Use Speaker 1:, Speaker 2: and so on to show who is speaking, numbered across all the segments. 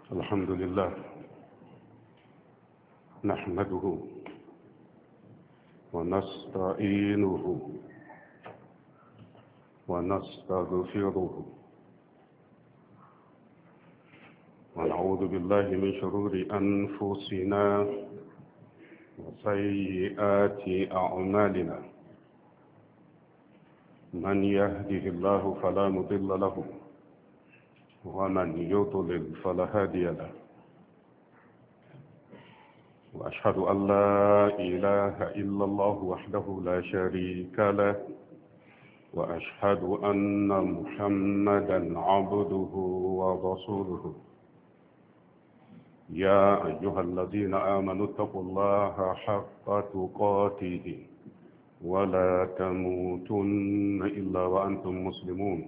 Speaker 1: الحمد لله نحمده ونستعينه ونستغفره ونعوذ بالله من شرور أنفسنا وسيئات أعمالنا من يهده الله فلا مضل له ومن يضلل فلا هادي له وأشهد أن لا إله إلا الله وحده لا شريك له وأشهد أن محمدا عبده ورسوله يا أيها الذين آمنوا اتقوا الله حق تقاته ولا تموتن إلا وأنتم مسلمون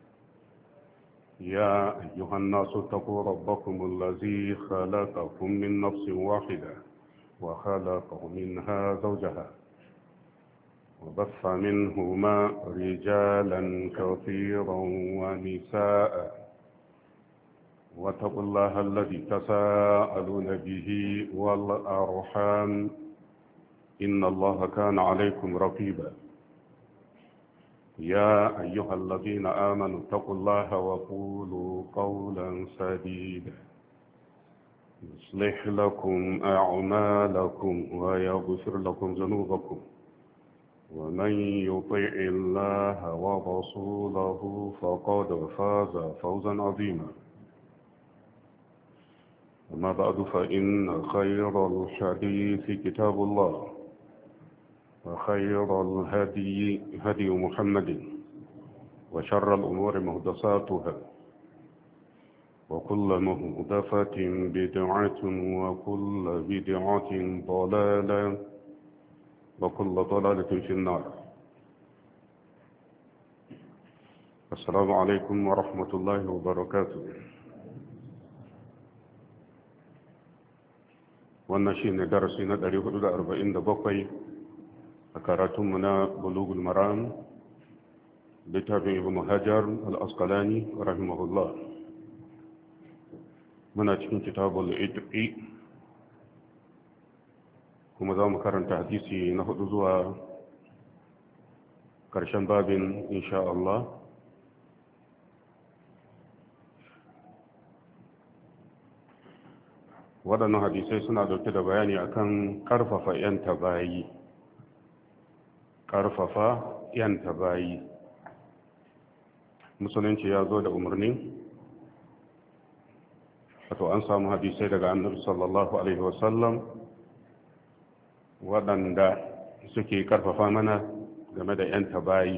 Speaker 1: يا أيها الناس اتقوا ربكم الذي خلقكم من نفس واحدة وخلق منها زوجها وبث منهما رجالا كثيرا ونساء واتقوا الله الذي تساءلون به والأرحام إن الله كان عليكم رقيبا يا أيها الذين آمنوا اتقوا الله وقولوا قولا سديدا يصلح لكم أعمالكم ويغفر لكم ذنوبكم ومن يطع الله ورسوله فقد فاز فوزا عظيما أما بعد فإن خير الحديث كتاب الله وخير الهدي هدي محمد وشر الأمور مهدساتها وكل مهدفة بدعة وكل بدعة ضلالة وكل ضلالة في النار. السلام عليكم ورحمة الله وبركاته. والنشين درسنا 447 أكارتمنا بلوغ المرام بتابع ابن هجر الأسقلاني رحمه الله من أجل كتاب الإدعي كما ذا مكرن تحديثي نهدزها كرشان باب إن شاء الله. waɗannan hadisai suna dauke da bayani akan ƙarfafa 'yan tabayi. Musulunci ya zo da umarni, wato an samu hadisai daga annabi sallallahu alaihi wasallam waɗanda suke ƙarfafa mana game da 'yan tabayi.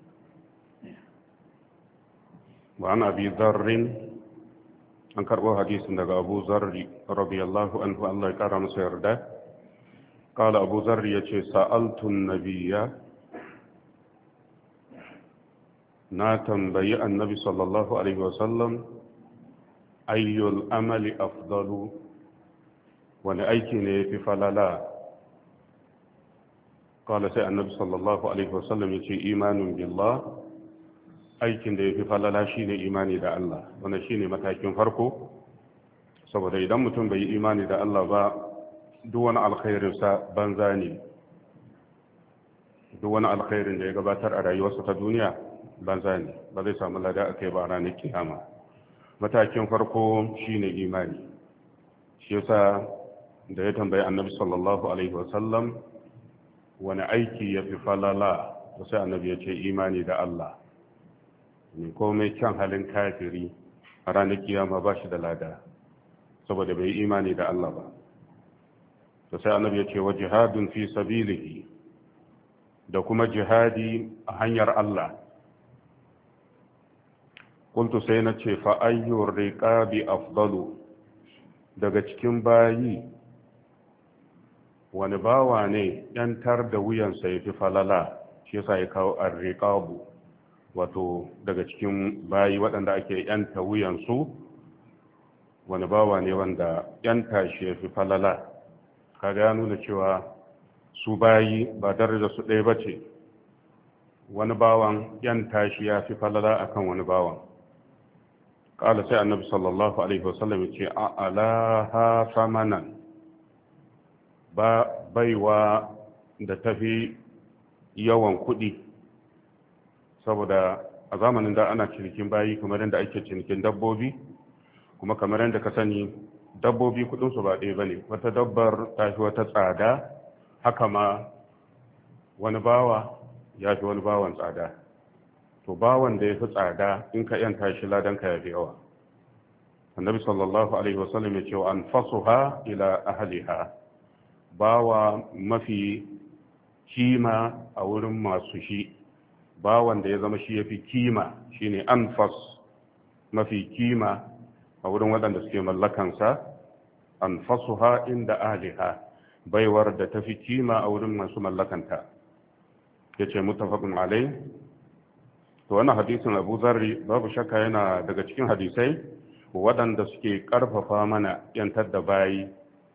Speaker 1: wa an abi zarrin an karɓo hadisin daga abu zarri radiyallahu anhu Allah ya ƙara masa yarda. ƙala abu zarri ya ce sa'altun nabiya na tambayi annabi sallallahu alaihi wasallam ayyul amali afdalu, wani aiki ne ya fi falala. ƙala sai annabi sallallahu alaihi wasallam ya ce imanin billah, aikin da ya fi falala shi ne imani da Allah. Wannan shi ne matakin farko, saboda idan mutum bai yi imani da Allah ba duk wani alkhairinsa banza ne. Duk wani alkhairin da ya gabatar a rayuwarsa ta duniya banza ne, ba zai samu lada a kai ba ranar kiyama. Matakin farko shi ne imani. Shi yasa da ya tambayi annabi sallallahu alaihi wasallam wani aiki ya fi falala, sai annabi ya ce imani da Allah. ne komai kyan halin kafiri a ranar kiyama ba shi da lada, saboda bai yi imani da Allah ba. to sai annabi ya ce wa jihadun fi sabilihi, da kuma jihadi a hanyar Allah. kuntu sai na ce fa ayyur riqabi afdalu, daga cikin bayi wani bawa ne yantar da wuyansa ya fi falala. Shi yasa ya kawo ar-riqabu, wato daga cikin bayi waɗanda ake yanta wuyansu, wani bawa ne wanda yanta shi ya fi falala. kaga ya nuna cewa su bayi ba daraja su ɗaya ba ce. wani bawan yanta shi ya fi falala akan wani bawan. qala sai annabi sallallahu alaihi wasallam yace a'laha samanan, baiwa da tafi yawan kuɗi, saboda a zamanin da ana cinikin bayi kamar yadda ake cinikin dabbobi, kuma kamar yadda ka sani dabbobi kuɗinsu ba ɗaya ba ne, wata dabbar ta fi wata tsada, haka ma wani bawa ya fi wani bawan tsada. To bawan da ya fi tsada in ka yanta shi ladanka ya fi yawa. Annabi sallallahu alaihi wasallam ya ce wa anfasuha ila ahliha, bawa mafi kima a wurin masu shi, bawan da ya zama shi yafi kima shine anfas, mafi kima a wurin waɗanda suke mallakansa. Anfasuha inda ahliha, baiwar da tafi kima a wurin masu mallakanta. Yace muttafaqun alai. To wannan hadisin Abu Zarri babu shakka yana daga cikin hadisai waɗanda suke ƙarfafa mana yantar da bayi,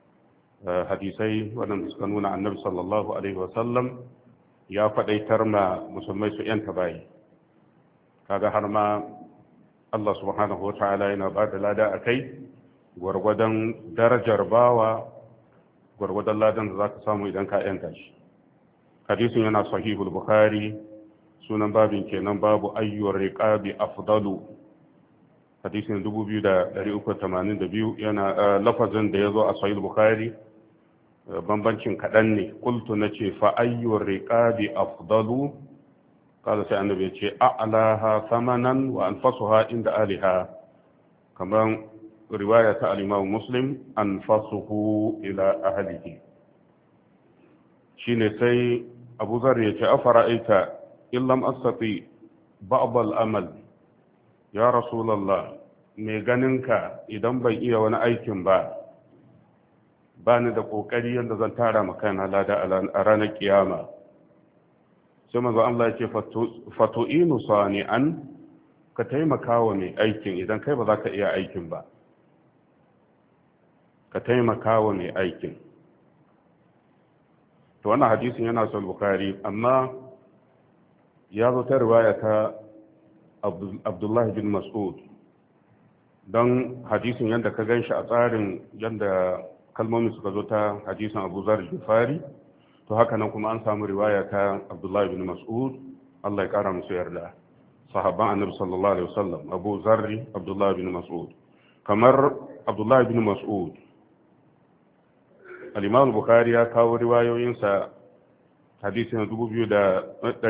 Speaker 1: hadisai waɗanda suka nuna annabi sallallahu alaihi wasallam ya faɗaitar ma musulmai su yanta bayi. Kaga har ma Allah subhanahu wa ta'ala yana ba da lada a kai, gwargwadon darajar bawa gwargwadon ladan da za ka samu idan ka yanta shi. Hadisin yana sahihul Bukhari, sunan babin kenan babu ayyuwar riqabi afdalu, hadisin 2382. Yana lafazin da ya zo a sahihul Bukhari bambancin kaɗan ne. Qultu nace fa ayyuwar riqabi afdalu, kada sai annabi ya ce a'laha thamanan wa anfasuha inda aliha, kamar riwaya ta al-Imam Muslim anfasuhu ila ahlihi. Shine sai Abu Zar ya ce afara'aita in lam astati ba'd al-amal, ya rasulullah, me ganinka idan ban iya wani aikin ba ni da kokari yadda zan tara maka na lada a ranar kiyama. Sai manzo Allah ya ce fatu'inu sani'an, ka taimaka wa mai aikin idan kai ba za ka iya aikin ba, ka taimaka wa mai aikin. To wannan hadisin yana son Bukhari, amma ya zo ta riwaya ta Abdullah bin Mas'ud, don hadisin yadda ka gan shi a tsarin yadda kalmomin suka zo ta hadisin Abu Zar al-Ghifari, to haka nan kuma an samu riwaya ta Abdullah bin Mas'ud, Allah ya kara musu yarda, sahabban annabi sallallahu alaihi wasallam, Abu Zarri, Abdullah bin Mas'ud. Kamar Abdullah bin Mas'ud, al-Imam Bukhari ya kawo riwayoyinsa hadisin 220,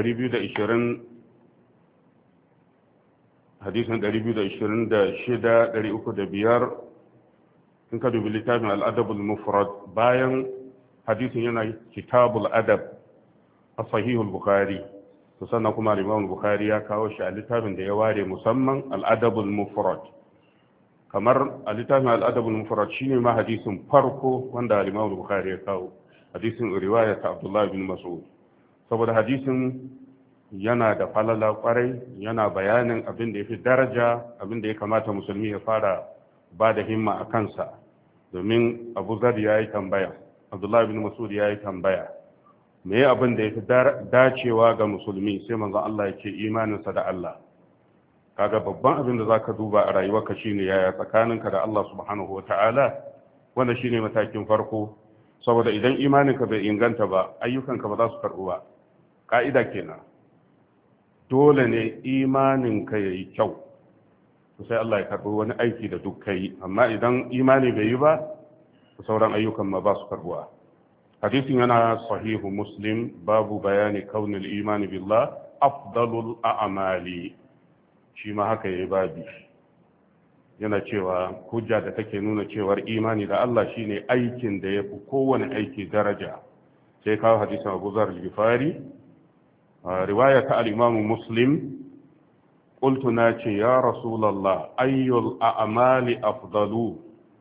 Speaker 1: hadisin 226, 305. In ka dubi littafin al-Adab al-Mufrad, bayan hadisin yana kitabul adab a sahihul Bukhari, to sannan kuma al-Imam Bukhari ya kawo shi a littafin da ya ware musamman al-Adab al-Mufrad. Kamar a littafin al-Adab al-Mufrad shine ma hadisin farko wanda al-Imam Bukhari ya kawo, hadisin riwaya ta Abdullah bin Mas'ud, saboda hadisin yana da falala kwarai, yana bayanin abin da yafi daraja, abin da ya kamata musulmi ya fara ba da himma a kansa. Domin Abu Zar ya yi tambaya, Abdullah bin Mas'ud ya yi tambaya, me abin da yafi dacewa ga musulmi? Sai manzon Allah ya ce imaninsa da Allah. Kaga babban abin da zaka duba a rayuwarka shine yaya tsakaninka da Allah subhanahu wataala, wanda shine matakin farko, saboda idan imaninka bai inganta ba ayyukanka ba za su karbu ba. Ka'ida kenan, dole ne imaninka yayi kyau sai Allah ya karbi wani aiki da duk kai, amma idan imani bai yi ba sauran ayyukan ma ba su karbuwa. Hadisin yana sahihu Muslim, babu bayani kaunil imani billah afdalul a'mali, shi ma haka yayi babi, yana cewa hujja da take nuna cewar imani da Allah shine aikin da yafi kowane aiki daraja. Sai kawo hadisin Abu Zar al-Ghifari, riwaya ta al-Imam Muslim. Qultu nace ya Rasulullah, ayyul a'mali afdalu,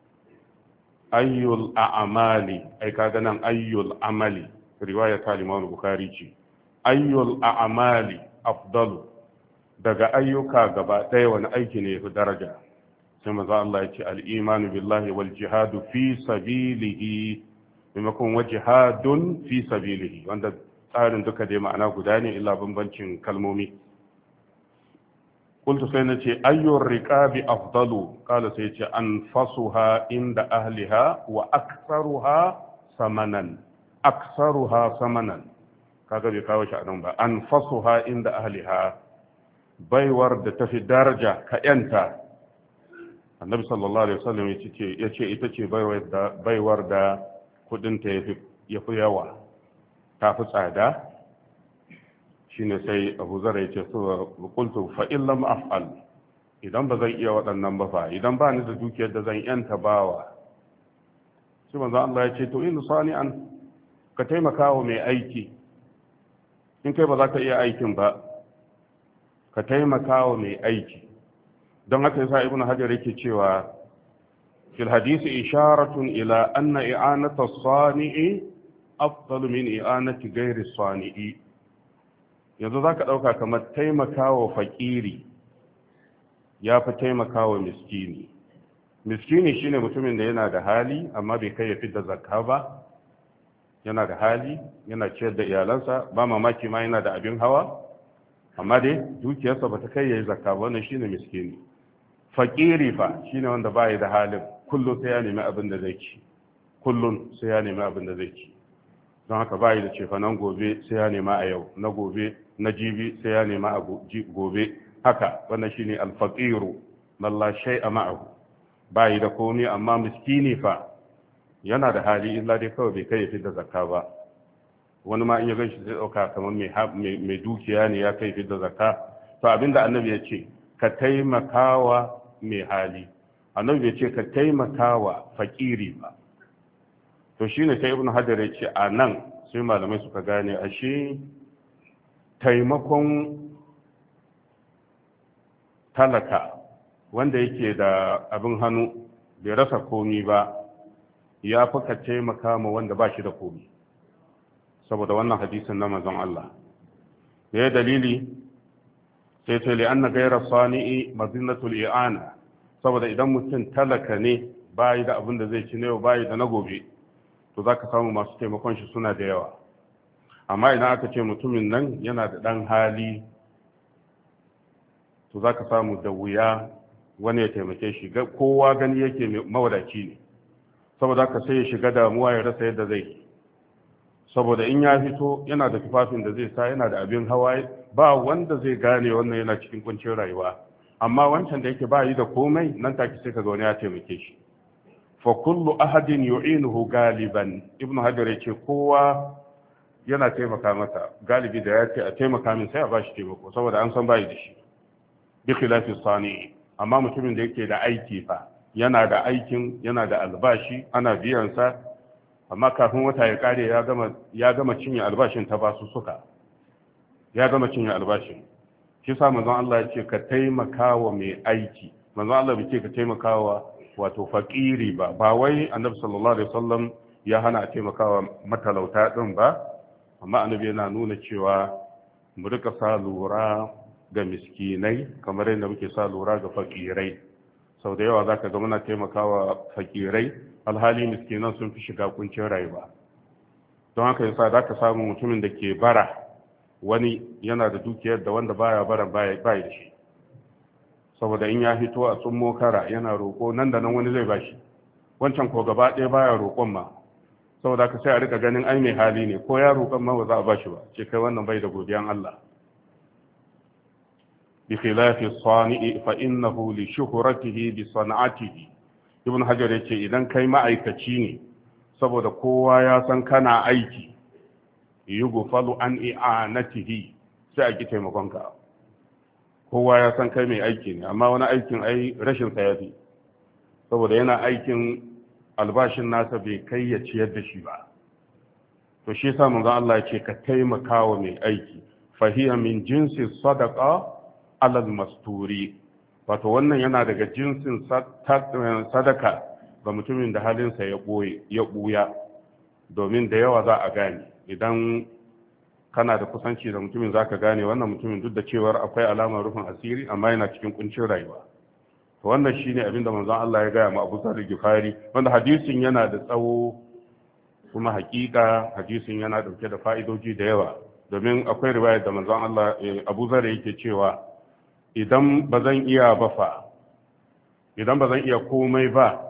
Speaker 1: ayyul a'mali, ai kaga nan ayyul amali, riwaya ta Imam Bukhari ce, ayyul a'mali afdalu, daga ayyuka gaba ɗaya wani aiki ne yafi daraja? Sai manzo Allah ya ce al-imanu billahi wal jihadu fi sabilihi, maimakon wa jihadun fi sabilihi, wanda tsarin duka dai ma'ana guda ne illa bambancin kalmomi. qultu sai nace ayyur riqabi afdalu qala sai ce anfasuha inda ahliha wa aktsaruha samanan kaga bai kawo shi a nan ba anfasuha inda ahliha baiwar da tafi daraja ka yanta annabi sallallahu alaihi wasallam yace ita ce baiwar da kudin ta yafi yawa tafi tsada shine sai Abu Zar yace so qultu fa in lam af'al idan ba zan iya waɗannan ba fa idan ba ni da dukiyar da zan yanta bawa sai manzo Allah ya ce to in sani'an ka taimaka wa mai aiki in kai ba za ka iya aikin ba ka taimaka wa mai aiki don haka yasa ibnu hajar yake cewa fil hadisi isharatun ila anna i'anata as-sani'i afdalu min i'anati ghairi as-sani'i yanzu zaka dauka kamar taimaka wa fakiri ya fi taimaka wa miskini shine mutumin da yana da hali amma bai kai ya fitar zakka ba yana da hali yana ciyar da iyalansa ba mamaki ma yana da abin hawa amma dai dukiyarsa ba ta kai ya yi zakka ba wannan shine miskini fakiri fa shine wanda ba ya da halin kullum sai ya nemi abin da zai ci don haka ba ya da cefanen gobe sai ya nema a yau na gobe na jibi sai ya nema a gobe haka wannan shine alfaqiru la shay'a ma'ahu bai da komai amma miskini fa yana da hali illa dai kawai bai kai fi da zakka ba wani ma in ya ganshi zai dauka kamar mai dukiya ne ya kai fi da zakka to abinda annabi ya ce ka taimakawa mai hali annabi ya ce ka taimakawa fakiri ba to shine sai ibnu hajar ya ce a nan sai malamai suka gane ashe taimakon talaka wanda yake da abin hannu bai rasa komi ba ya fi ka taimaka ma wanda ba shi da komi saboda wannan hadisin na manzon Allah da ya dalili sai ce li'anna gaira sani'i mazinatul i'ana saboda idan mutum talaka ne bayi da abin da zai ci yau bayi da na gobe to zaka samu masu taimakon shi suna da yawa amma idan aka ce mutumin nan yana da dan hali to za ka samu da wuya wani ya taimake shi kowa gani yake mawadaci ne saboda haka sai ya shiga damuwa ya rasa yadda zai saboda in ya fito yana da tufafin da zai sa yana da abin hawa ba wanda zai gane wannan yana cikin kuncin rayuwa amma wancan da yake ba yi da komai nan take sai ka ga wani ya taimake shi fa kullu ahadin yu'inuhu galiban ibnu hajar yace kowa yana taimaka masa galibi da ya ce a taimaka min sai a bashi taimako saboda an san bayi da shi bi khilafi sani amma mutumin da yake da aiki fa yana da aikin yana da albashi ana biyan sa amma kafin wata ya kare ya gama cinye albashin ta basu suka ya gama cinye albashin shi sa manzon Allah ya ce ka taimaka wa mai aiki manzon Allah bai ce ka taimaka wa wato fakiri ba wai annabi sallallahu alaihi wasallam ya hana a taimakawa matalauta din ba amma annabi yana nuna cewa mu rika sa lura ga miskinai kamar yadda muke sa lura ga fakirai sau da yawa zaka ga muna taimakawa fakirai alhali miskinan sun fi shiga kuncin rayuwa don haka yasa zaka samu mutumin da ke bara wani yana da dukiyar da wanda baya bara baya da shi saboda in ya fito a tsummo kara yana roƙo nan da nan wani zai bashi wancan ko gaba ɗaya baya roƙon ma saboda ka sai a rika ganin ai mai hali ne ko ya roƙon ma ba za a bashi ba ce kai wannan bai da godiyan Allah bi khilafi sani'i fa innahu li shuhratihi bi sana'atihi ibn hajar yace idan kai ma'aikaci ne saboda kowa ya san kana aiki yughfalu an i'anatihi sai a ki taimakon ka kowa ya san kai mai aiki ne amma wani aikin ai rashin sa yafi saboda yana aikin albashin nasa bai kai ya ciyar da shi ba to shi yasa manzon Allah ya ce ka taimaka wa mai aiki fahiya min jinsi sadaqa alal masturi wato wannan yana daga jinsin sadaka ga mutumin da halinsa ya buya domin da yawa za a gane idan kana da kusanci da mutumin zaka gane wannan mutumin duk da cewar akwai alamar rufin asiri amma yana cikin kuncin rayuwa to wannan shine abin da manzon Allah ya gaya ma Abu Zar Gifari wanda hadisin yana da tsawo kuma hakika hadisin yana dauke da fa'idoji da yawa domin akwai riwaya da manzon Allah Abu Zar yake cewa idan ba zan iya ba fa, idan ba zan iya komai ba,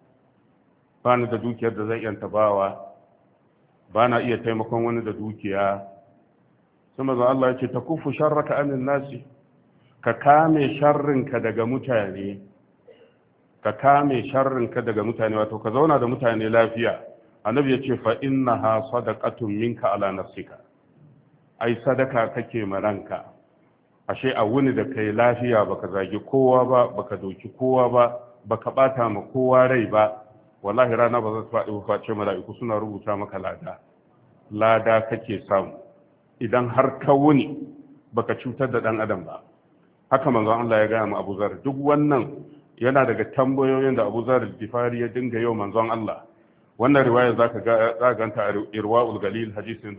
Speaker 1: ba ni da dukiyar da zan iya tabawa, ba na iya taimakon wani da dukiya, sai manzon Allah ya ce ta kufu sharraka anin nasi, ka kame sharrinka daga mutane, ka kame sharrinka daga mutane, wato ka zauna da mutane lafiya. Annabi ya ce fa innaha sadaqatun minka ala nafsika, ai sadaka kake maranka. Ashe a wuni da kai lafiya, baka zagi kowa ba, baka doki kowa ba, baka bata ma kowa rai ba, wallahi rana ba za ta faɗi face mala'iku suna rubuta maka lada kake samu idan har ka wuni baka cutar da dan adam ba. Haka manzon Allah ya gaya mu Abu Zar. Duk wannan yana daga tambayoyin da Abu Zar al-Ghifari ya dinga yau manzon Allah. Wannan riwaya zaka ganta a Irwaul Galil hadisin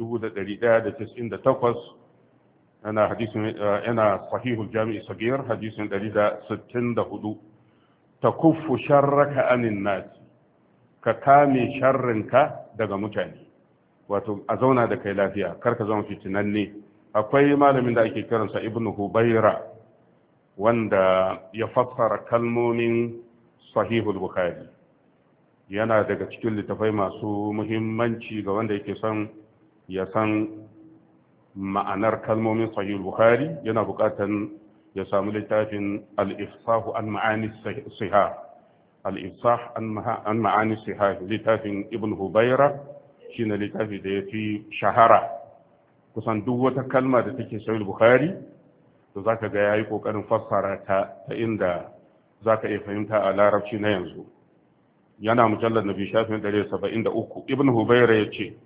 Speaker 1: 1198, yana hadisin yana Sahihul Jami' Sagir hadisin 164. Takuffu sharraka anin nas, ka kame sharrinka daga mutane, wato a zauna da kai lafiya, kar ka zama fitinanne. Akwai malamin da ake kiransa Ibn Hubayra wanda ya fassara kalmomin Sahihul Bukhari. Yana daga cikin littafai masu muhimmanci ga wanda yake son ya san ma'anar kalmomin Sahihul Bukhari. Yana bukatan ya samu littafin al-ifsahu an ma'ani sihah, al-ifsah an ma'ani sihah, littafin Ibn Hubayra shine littafi da yafi shahara. Kusan duk wata kalma da take Sahihul Bukhari to zaka ga yayi kokarin fassara ta inda zaka iya fahimta a larabci na yanzu. Yana mujallar nabi shafin 173. Ibn Hubayra yace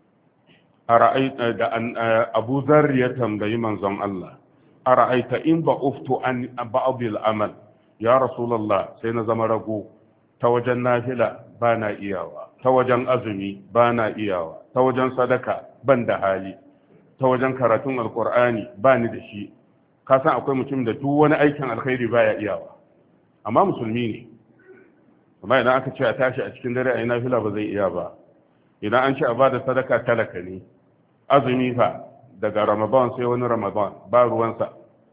Speaker 1: ara'aita da Abu Dharr ya tambayi manzon Allah, ara'aita in ba'uftu an ba'dil amal, ya rasulullah sai na zama rago ta wajen nafila bana iyawa, ta wajen azumi bana iyawa, ta wajen sadaka ban da hali, ta wajen karatun alqur'ani bani da shi. Ka san akwai mutum da duk wani aikin alkhairi baya iyawa, amma musulmi ne. Amma idan aka ce a tashi a cikin dare a yi nafila ba zai iya ba. Idan an ce a ba da sadaka talaka ne. Azumi fa daga Ramadan sai wani Ramadan ba ruwansa.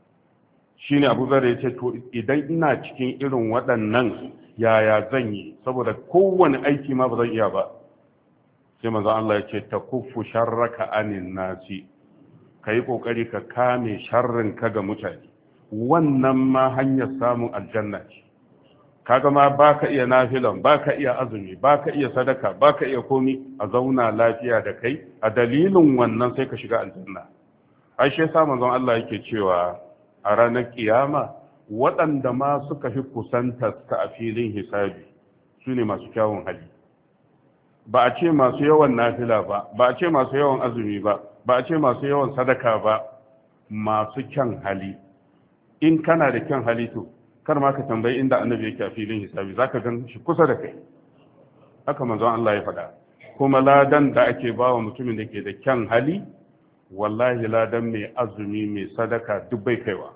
Speaker 1: Shi ne Abu Zar ya ce to idan ina cikin irin waɗannan yaya zan yi, saboda kowane aiki ma ba zan iya ba. Sai manzon Allah ya ce ta kuffu sharraka anin nasi, ka yi ƙoƙari ka kame sharrin ka ga mutane. Wannan ma hanyar samun aljanna ce. Kaga ma baka iya nafilan, baka iya azumi, baka iya sadaka, baka iya komi, a zauna lafiya da kai, a dalilin wannan sai ka shiga aljanna. Ai shi yasa manzon Allah yake cewa a ranar kiyama waɗanda ma suka fi kusanta a filin hisabi su ne masu kyawun hali. Ba a ce masu yawan nafila ba, ba a ce masu yawan azumi ba, ba a ce masu yawan sadaka ba, masu kyan hali. In kana da kyan hali to kar ma ka tambayi inda annabi yake a filin hisabi, zaka gan shi kusa da kai. Haka manzon Allah ya faɗa. Kuma ladan da ake bawa mutumin da ke da kyan hali, wallahi ladan mai azumi mai sadaka duk bai kaiwa.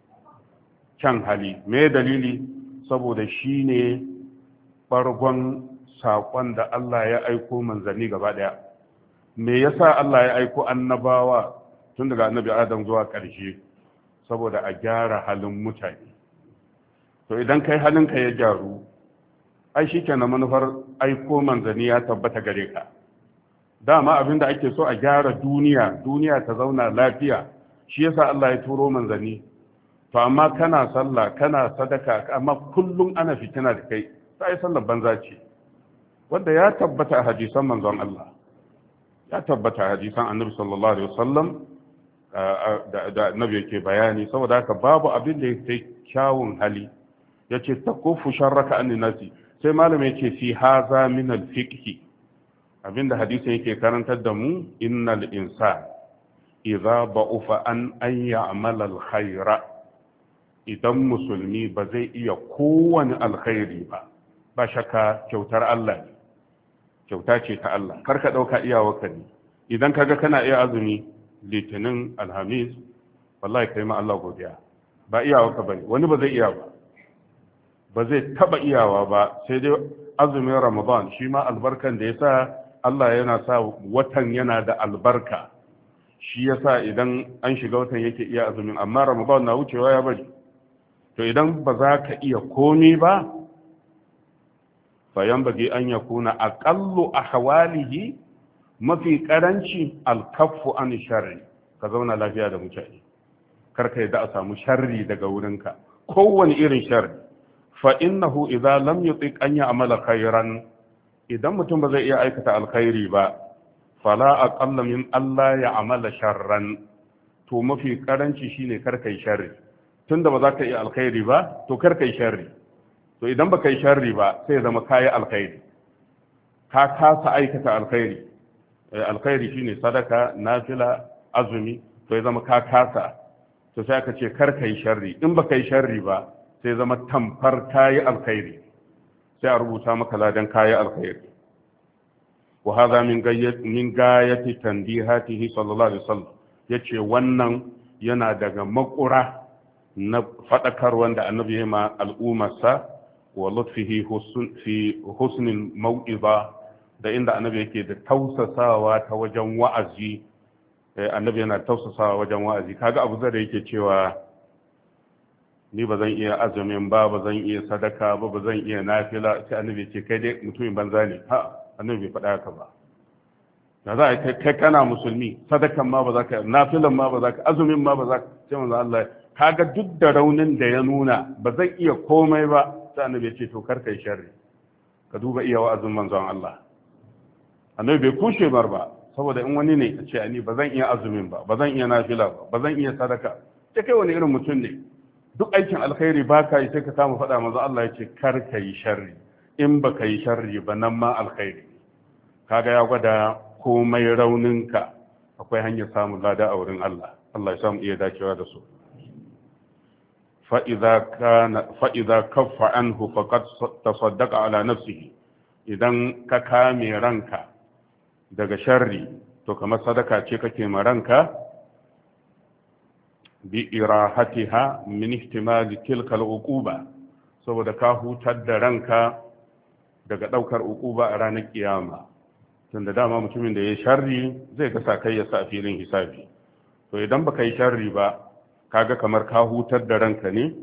Speaker 1: Kyan hali me dalili? Saboda shi ne bargon saƙon da Allah ya aiko manzanni gaba ɗaya. Me yasa Allah ya aiko annabawa tun daga annabi Adam zuwa ƙarshe? Saboda a gyara halin mutane. To idan kai halinka ya gyaru, ai shikenan manufar aiko manzanni ya tabbata gare ka. Dama abin da ake so a gyara duniya ta zauna lafiya, shi yasa Allah ya turo manzanni. To amma kana sallah kana sadaka, amma kullum ana fitina da kai, sai sallar banza ce. Wanda ya tabbata a hadisan manzon Allah, ya tabbata a hadisan annabi sallallahu alaihi wasallam da annabi yake bayani. Saboda haka babu abin da yake kyawun hali. Yace takufu sharraka an nasi, sai malama yace fi haza min al-fiqh, abinda hadisin yake karantar da mu, innal insan idza ba'ufa an ya'mala al-khayra, idan musulmi ba zai iya kowane alkhairi ba shakka kyautar Allah ne, kyauta ce ta Allah. Karka dauka iyawarka ne. Idan kaga kana iya azumi litinin alhamis, wallahi kai ma Allah godiya, ba iyawarka bane. Wani ba zai iya ba zai taba iyawa ba, sai dai azumin Ramadan shi ma albarkan da yasa Allah yana sa watan yana da albarka, shi yasa idan an shiga watan yake iya azumin, amma Ramadan na wucewa ya bari. to idan ba za ka iya komi ba fayan bagi an ya kuna aƙallu a hawalihi mafi ƙaranci alkaffu an sharri ka zauna lafiya da mutane karka yadda a samu sharri daga wurinka kowane irin sharri fa innahu idza lam yutiq an ya'mala khairan idan mutum ba zai iya aikata alkhairi ba fala aqalla min Allah ya amala sharran to mafi karanci shine karka yi sharri tunda ba za ka iya alkhairi ba to karka yi sharri to idan baka yi sharri ba sai ya zama kayi alkhairi ka kasa aikata alkhairi alkhairi shine sadaka nafila azumi to ya zama ka kasa to sai aka ce kar ka yi sharri in baka yi sharri ba sai zama tamfar kayi alkhairi sai a rubuta maka ladan kayi alkhairi wa hadha min gayati tandihatihi sallallahu alaihi wasallam yace wannan yana daga makura na fadakar wanda annabi ya ma al'ummarsa wa lutfihi fi husnil mau'iza da inda annabi yake da tausasawa ta wajen wa'azi annabi yana tausasawa wajen wa'azi kaga abu zai yake cewa ni ba zan iya azumin ba zan iya sadaka ba zan iya nafila sai annabi ce kai dai mutumin banza ne ha annabi bai faɗa haka ba da za a kai kana musulmi sadakan ma ba za ka nafilan ma ba za ka azumin ma ba za ka sai manzo Allah kaga duk da raunin da ya nuna ba zan iya komai ba sai annabi ya ce to kar kai sharri ka duba iya wa'azin manzon Allah annabi bai kushe bar ba saboda in wani ne ya ce ni ba zan iya azumin ba zan iya nafila ba zan iya sadaka ce kai wani irin mutum ne duk aikin alkhairi ba ka yi sai ka samu faɗa manzo Allah ya ce kar ka yi sharri in ba ka yi sharri ba nan ma alkhairi kaga ya gwada komai rauninka akwai hanyar samun lada a wurin Allah Allah ya samu iya dacewa da su fa'iza kaffa anhu faqad tasaddaqa ala nafsihi idan ka kame ranka daga sharri to kamar sadaka ce kake ma ranka bi irahatiha min ihtimali tilka al-uquba saboda ka hutar da ranka daga daukar uquba a ranar kiyama tunda dama mutumin da ya sharri zai ga sakai ya sa filin hisabi to idan baka yi sharri ba kaga kamar ka hutar da ranka ne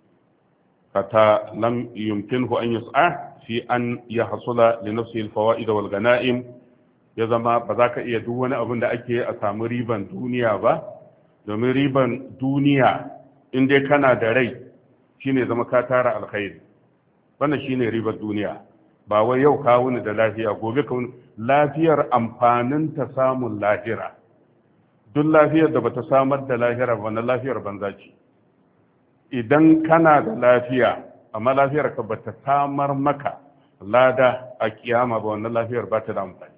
Speaker 1: fata lam yumkinhu an yus'a fi an yahsula li nafsihi al-fawaid wal ghanaim ya zama ba za ka iya duk wani abin da ake a samu riban duniya ba domin riban duniya in dai kana da rai shine zama ka tara alkhairi wannan shine ribar duniya ba wai yau ka wuni da lafiya gobe ka wuni lafiyar amfanin ta samun lahira duk lafiyar da bata samar da lahira wannan lafiyar banza ce idan kana da lafiya amma lafiyar ka bata samar maka lada a kiyama ba wannan lafiyar ba ta da amfani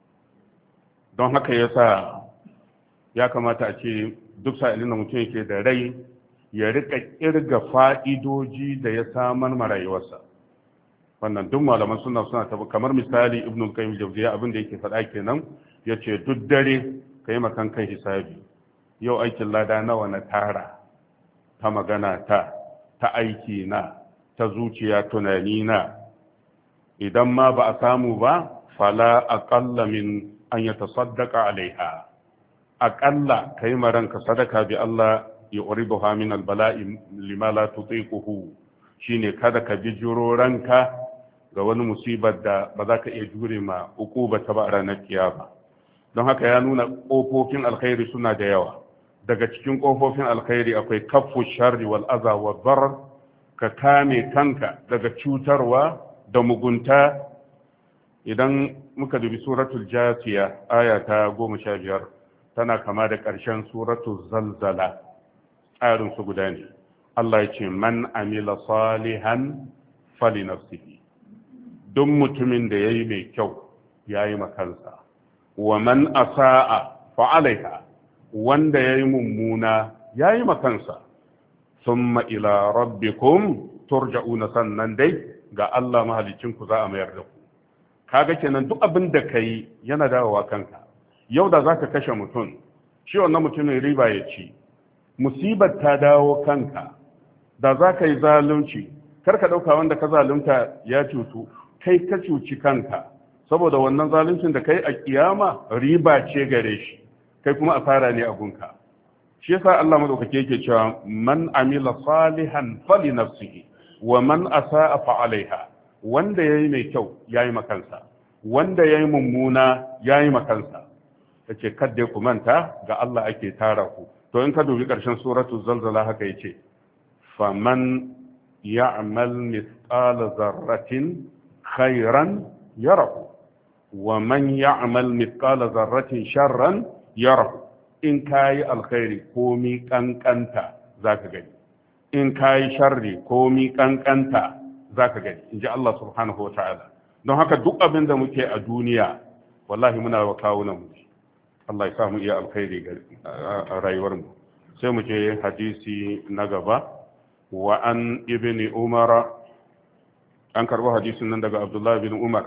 Speaker 1: don haka yasa ya kamata a ce duk sa'ilin da mutum yake da rai ya rika kirga fa'idoji da ya samar ma rayuwarsa wannan duk malaman suna tabi kamar misali ibnu qayyim jawziya abin da yake faɗa kenan yace duk dare kai makan kai hisabi yau aikin lada nawa na tara ta magana ta aiki na ta zuciya tunani na idan ma ba a samu ba fala aqalla min an yatasaddaqa alaiha aqalla kai maranka sadaka bi Allah yu'ribuha min albala'i lima la tutiquhu shine kada ka bijiro ranka ga wani musibar da ba za ka iya jure ma uquba ta ba ranar kiyama don haka ya nuna kofofin alkhairi suna da yawa daga cikin kofofin alkhairi akwai kaffu sharri wal adha wa darar ka kame kanka daga cutarwa da mugunta idan muka dubi suratul jasiya aya ta 15 tana kama da ƙarshen suratul zalzala tsarin su guda ne Allah ya ce man amila salihan fali nafsihi duk mutumin da yayi mai kyau yayi makansa wa man asaa fa alaiha wanda yayi mummuna yayi makansa thumma ila rabbikum turja'una sannan dai ga Allah mahalicinku za a mayar da ku kaga kenan duk abin da kai yana dawowa kanka yau da zaka kashe mutum shi wannan mutumin riba ya ci musibar ta dawo kanka da za ka yi zalunci kar ka ɗauka wanda ka zalunta ya cutu kai ka cuci kanka saboda wannan zaluncin da kai a kiyama riba ce gare shi kai kuma asara ne a gunka shi yasa Allah madaukake yake cewa man amila salihan fali nafsihi wa man asaa fa alaiha, wanda yayi mai kyau yayi makansa, wanda yayi mummuna yayi makansa. Yace kadda ku manta ga Allah ake tara ku. To in ka dubi karshen suratul zalzala haka yace faman ya'mal mithqala dharratin khairan yarahu wa man ya'mal mithqala dharratin sharran yarahu. In kayi alkhairi komi kankanta zaka gani, in kayi sharri komi kankanta zaka gani, inji Allah subhanahu wataala. Don haka duk abin da muke a duniya wallahi muna wa kawunan mu. Allah ya samu iya alkhairi a rayuwar mu. Sai mu je hadisi na gaba. Wa an ibni umar, an karbo hadisin nan daga Abdullah bin Umar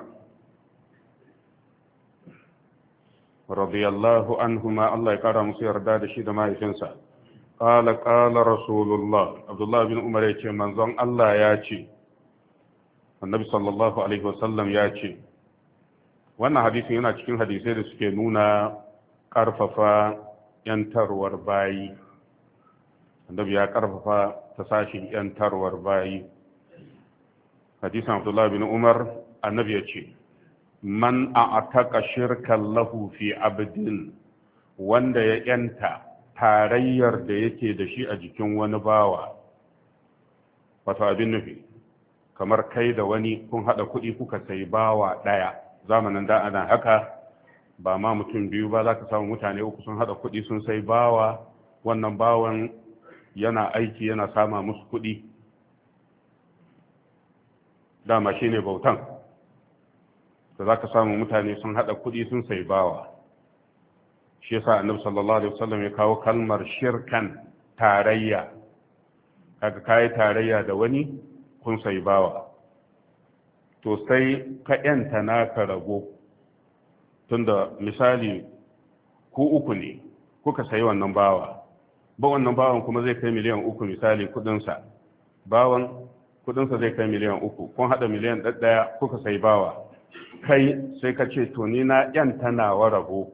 Speaker 1: radiyallahu anhuma, Allah ya kara musu yarda da shi da mahaifinsa. Qala qala rasulullah, Abdullah bin Umar ya ce manzon Allah ya ce, annabi sallallahu alaihi wasallam ya ce. Wannan hadisin yana cikin hadisai da suke nuna karfafa yantarwar bayi. Annabi ya karfafa ta sashin yantarwar bayi. Hadisin Abdullah bin Umar, annabi ya ce man a'taka shirkan lahu fi abdin, wanda ya yanta tarayyar da yake da shi a jikin wani bawa. Wato abin nufi kamar kai da wani kun hada kuɗi kuka sai bawa ɗaya. Zamanin da ana haka, ba ma mutum biyu ba, za ka samu mutane uku sun hada kuɗi sun sai bawa. Wannan bawan yana aiki yana sama musu kuɗi, dama shi ne bautan. Da za ka samu mutane sun haɗa kuɗi sun sai bawa. Shi yasa annabi sallallahu alaihi wasallam ya kawo kalmar shirkan, tarayya. Kaga kai tarayya da wani kun sai bawa, to sai ka yanta naka rago. Tunda misali ku uku ne kuka sayi wannan bawa, ba wannan bawan kuma zai kai miliyan 3 misali kudinsa, bawan kudinsa zai kai miliyan 3, kun haɗa miliyan 1 kuka sayi bawa. Kai sai ka ce to ni na yanta nawa rabo,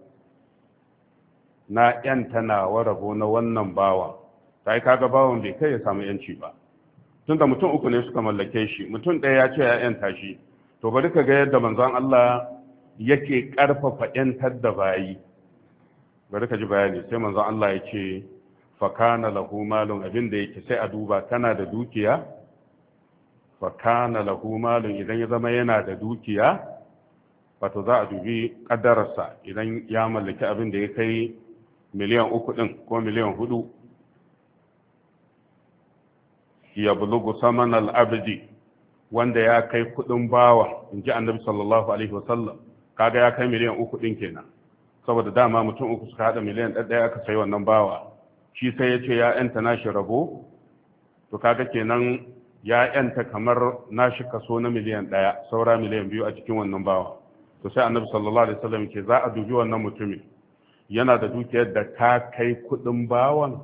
Speaker 1: na yanta nawa rabo na wannan bawa. Sai kaga bawan bai kai ya samu yanci ba, tunda mutum uku ne suka mallake shi, mutum ɗaya ya ce ya yanta shi. To bari ka ga yadda manzon Allah yake karfafa yantar da bayi. Bari ka ji bayani. Sai manzon Allah ya ce fa kana lahu malun, abin da yake sai a duba kana da dukiya. Fa kana lahu malun, idan ya zama yana da dukiya, wato za a dubi kaddararsa. Idan ya mallaki abin da ya kai miliyan 3 din ko miliyan 4, ya bulugu saman al'abdi, wanda ya kai kudin bawa, in ji annabi sallallahu alaihi wasallam. Kaga ya kai miliyan 3 din kenan, saboda dama mutum uku suka hada miliyan 1 aka sai wannan bawa. Shi sai ya ce ya yanta nashi rabo, to kaga kenan ya yanta kamar nashi kaso na miliyan 1, saura miliyan 2 a cikin wannan bawa. To sai annabi sallallahu alaihi wasallam ce za a dubi wannan mutumin yana da dukiyar da ta kai kudin bawan.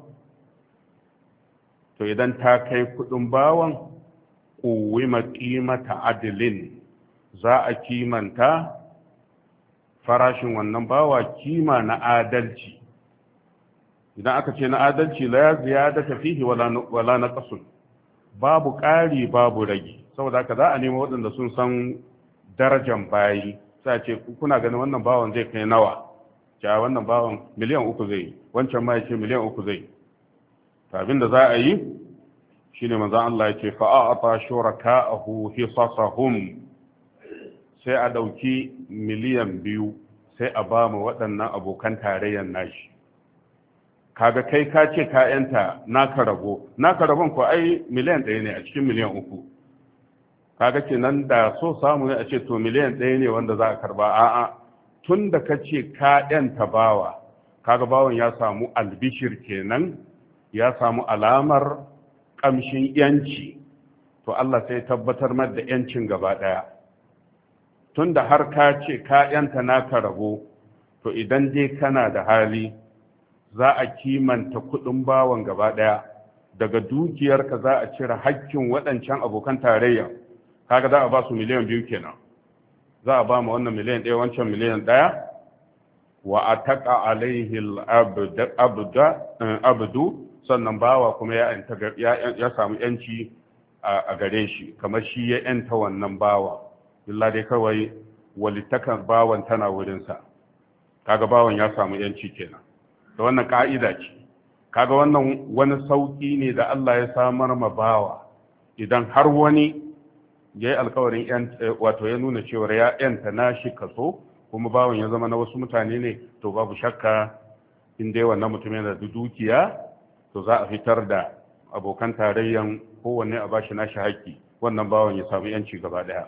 Speaker 1: To idan ta kai kudin bawan, kuwima qimata adlin, za a kimanta farashin wannan bawa kima na adalci. Idan aka ce na adalci, la ziyadata fihi wala naqsun, babu ƙari babu rage. Saboda haka za a nemo waɗanda sun san darajar bayi, sai ce kuna ganin wannan bawan zai kai nawa? Ja, wannan bawan miliyan 3 zai, wancan ma yace miliyan 3 zai. Abin da za a yi shine manzon Allah yake fa'ata shuraka'ahu hisasahum, sai a dauki miliyan 2 sai a ba mu waɗannan abokan tarayyar nashi. Kaga kai ka ce ka yanta naka rabon ko ai miliyan 1 ne a cikin miliyan 3. Kaga kenan da so samu ne a ce to miliyan 1 ne wanda za a karba. A'a, tun da ka ce ka yanta bawa, kaga bawan ya samu albishir kenan, ya samu alamar kamshin yanci. To Allah sai tabbatar mar da yancin gaba daya. Tun da har ka ce ka yanta naka rabo, to idan dai kana da hali za a kimanta kudin bawan gaba daya, daga dukiyarka za a cire hakkin waɗancan abokan tarayya. Kaga za a ba su miliyan 2 kenan, za a ba mu wannan miliyan 1 wancan miliyan 1, wa ataqa alaihi abdu sannan bawa kuma ya samu yanci a gare shi kamar shi ya yanta wannan bawa illa dai kawai walittakan bawan tana wurinsa kaga bawan ya samu yanci kenan da wannan ka'ida ce kaga wannan wani sauki ne da Allah ya samar ma bawa idan har wani ya yi alkawarin wato ya nuna cewa ya yanta nashi kaso kuma bawan ya zama na wasu mutane ne to babu shakka in dai wannan mutum yana da dukiya to za a fitar da abokan tarayyan kowanne a bashi nashi haƙƙi wannan bawan ya samu yanci gaba daya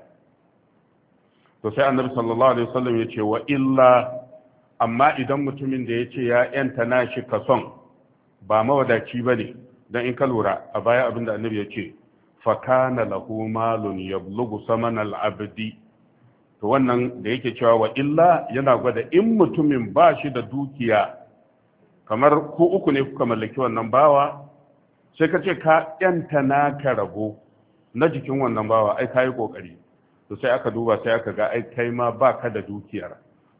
Speaker 1: to sai annabi sallallahu alaihi wasallam ya ce wa illa amma idan mutumin da ya ce ya yanta nashi kason ba mawadaci bane dan in ka lura a baya abinda annabi ya ce fa kana lahu malun yablughu saman al-abdi to wannan da yake cewa wa illa yana gwada in mutumin ba shi da dukiya kamar ku uku ne kuka mallaki wannan bawa sai ka ce ka yanta naka rabo na jikin wannan bawa ai kai kokari to sai aka duba sai aka ga ai kai ma baka da dukiyar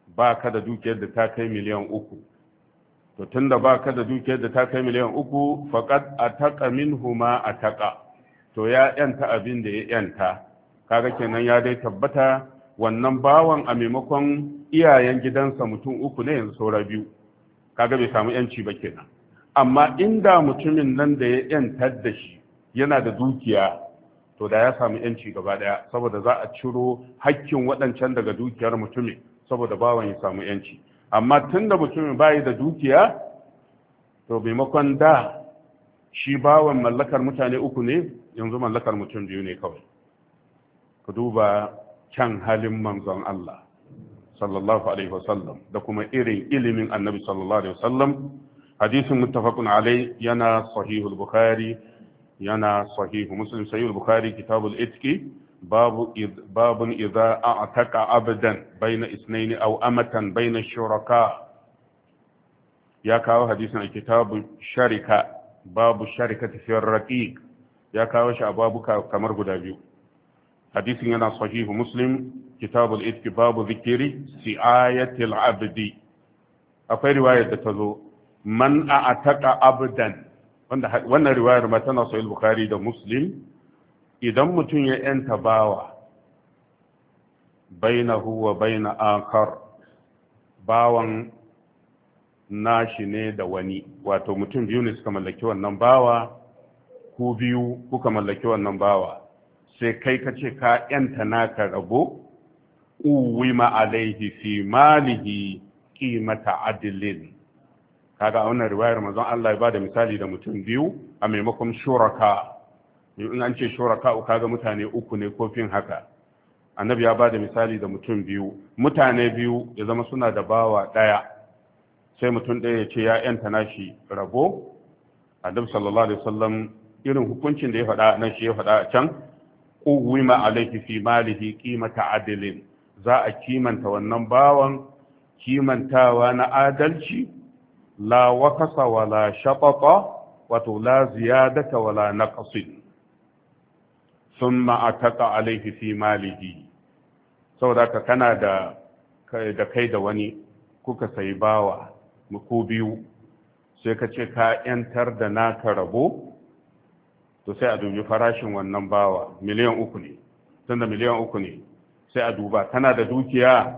Speaker 1: da ta kai miliyan 3 to tunda baka da dukiyar da ta kai miliyan 3 faqad ataqa minhuma ataqa to ya yanta abin da ya yanta kaga kenan ya dai tabbata wannan bawan a maimakon iyayen gidansa mutum 3 ne yanzu saura 2 kaga bai samu yanci ba kenan amma inda mutumin nan da ya yantar da shi yana da dukiya to da ya samu yanci gaba daya saboda za a ciro hakkin waɗancan daga dukiyar mutumin saboda bawan ya samu yanci amma tunda mutumin bayi da dukiya to maimakon da shi bawan mallakar mutane 3 ne yanzu mallakar mutum 2 ne kawai ku duba kyan halin manzon Allah sallallahu alaihi wasallam da kuma irin ilimin annabi sallallahu alaihi wasallam hadisin muttafaqun alai yana sahihul bukhari yana sahihu muslim sahihul bukhari kitabul itqi babun idza a'taqa abdan bayna isnayn aw amatan bayna shuraka ya kawo hadisin a kitabul sharika babu sharikati fi raqiq ya kawo shi a babuka kamar guda biyu hadisin yana sahihu muslim kitabul itqi babu zikiri si'ayatil abdi akwai riwayar da ta zo man a'taqa abdan wannan riwayar ma tana sahih bukhari da muslim idan mutum ya yanta bawa bainahu wa baina akhar bawan nashi ne da wani wato mutum biyu ne suka mallaki wannan bawa ku biyu kuka mallaki wannan bawa sai kai ka ce ka yanta naka rabo uwima alaihi fi malihi qimata adlin kaga a wannan riwayar manzon Allah ya bada misali da mutum biyu a maimakon shuraka in an ce shuraka kaga mutane 3 ne ko fin haka annabi ya bada misali da mutum biyu mutane biyu ya zama suna da bawa daya sai mutum ɗaya ya ce ya yanta nashi rabo annabi sallallahu alaihi wasallam irin hukuncin da ya faɗa nan shi ya faɗa a can uwima alaihi fi malihi qimata adlin za a kimanta wannan bawan kimantawa na adalci la wakasa wala shatata wato la ziyadata wala naqsin thumma ataqa alaihi fi malihi saboda ka kana da kai da wani kuka sayi bawa ku biyu sai ka ce ka yantar da naka rabo to sai a dubi farashin wannan bawa miliyan 3 ne tunda miliyan 3 ne sai a duba kana da dukiya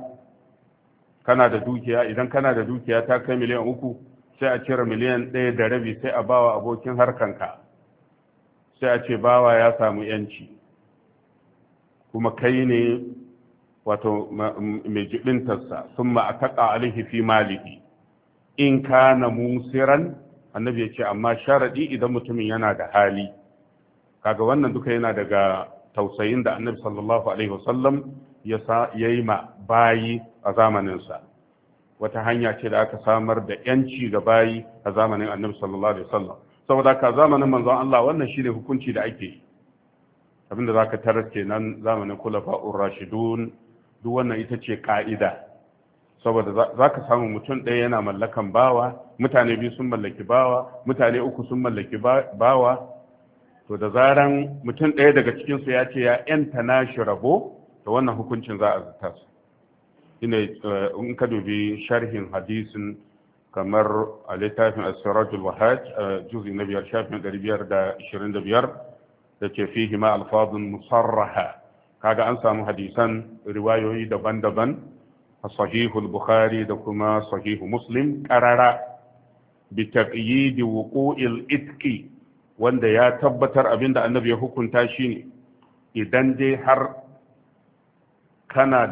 Speaker 1: idan kana da dukiya ta kai miliyan 3 sai a cire miliyan 1.5 sai a bawa abokin harkanka sai a ce bawa ya samu yanci kuma kai ne wato mai jibintarsa sun ma'ataka alaihi fi maliki in kana musiran annabi ya ce amma sharadi idan mutumin yana da hali kaga wannan duka yana daga tausayin da annabi sallallahu alaihi wasallam ya yi ma bayi a zamaninsa wata hanya ce da aka samar da yanci ga bayi a zamanin annabi sallallahu alaihi wasallam saboda ka zamanin manzon Allah wannan shine hukunci da ake yi abinda zaka tarar kenan zamanin khulafa'ur rashidun duk wannan ita ce ka'ida saboda zaka samu mutum ɗaya yana mallakan bawa mutane biyu sun mallaki bawa mutane 3 sun mallaki bawa to da zaran mutum ɗaya daga cikinsu ya ce ya yanta nashi rabo to wannan hukuncin za a zata su in ka dubi sharhin hadisin kamar a littafin as-sirajul wahaj juz'i na 5 shafin 525 da ke fihi ma alfazun musarraha kaga an samu hadisan riwayoyi daban-daban a sahihul bukhari da kuma sahihu muslim qarara bi taqyid wuqu'il itqi wanda ya tabbatar abinda annabi ya hukunta shine idan dai har kana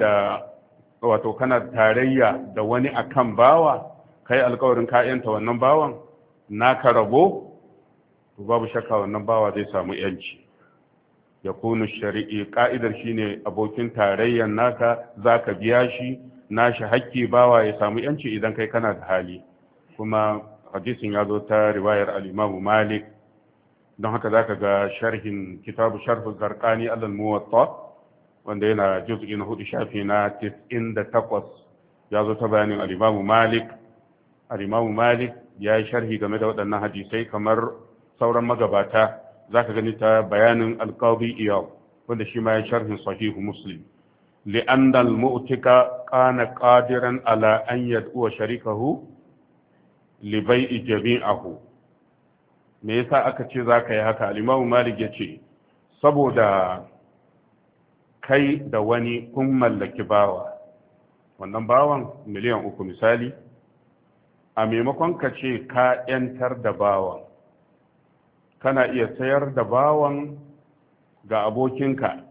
Speaker 1: tarayya da wani akan bawa kai alkawarin ka'yanta wannan bawan naka rabo to babu shakka wannan bawa zai samu yanci ya kunu shari'i ka'idar shine abokin tarayyan naka zaka biya shi nashi hakki bawa ya samu yanci idan kai kana da hali kuma hadisin ya zo ta riwayar al-Imam Malik don haka zaka ga sharhin kitabu sharh az-Zarqani al-Muwatta wanda yana juz'i na 4 shafi na 98 ya zo ta bayanin al-Imam Malik al-Imam Malik ya yi sharhi game da waɗannan hadisai kamar sauran magabata zaka gani ta bayanin al-Qadi Iyad wanda shi ma ya sharhin sahih Muslim li'anna al-mu'tika kana qadiran ala an yad'u sharikahu li bai'i jami'ahu me yasa aka ce zaka yi haka al-Imam Malik yace saboda kai da wani kun mallaki bawa wannan bawan miliyan 3 misali a maimakon ka ce ka ‘yantar da bawan kana iya sayar da bawan ga abokinka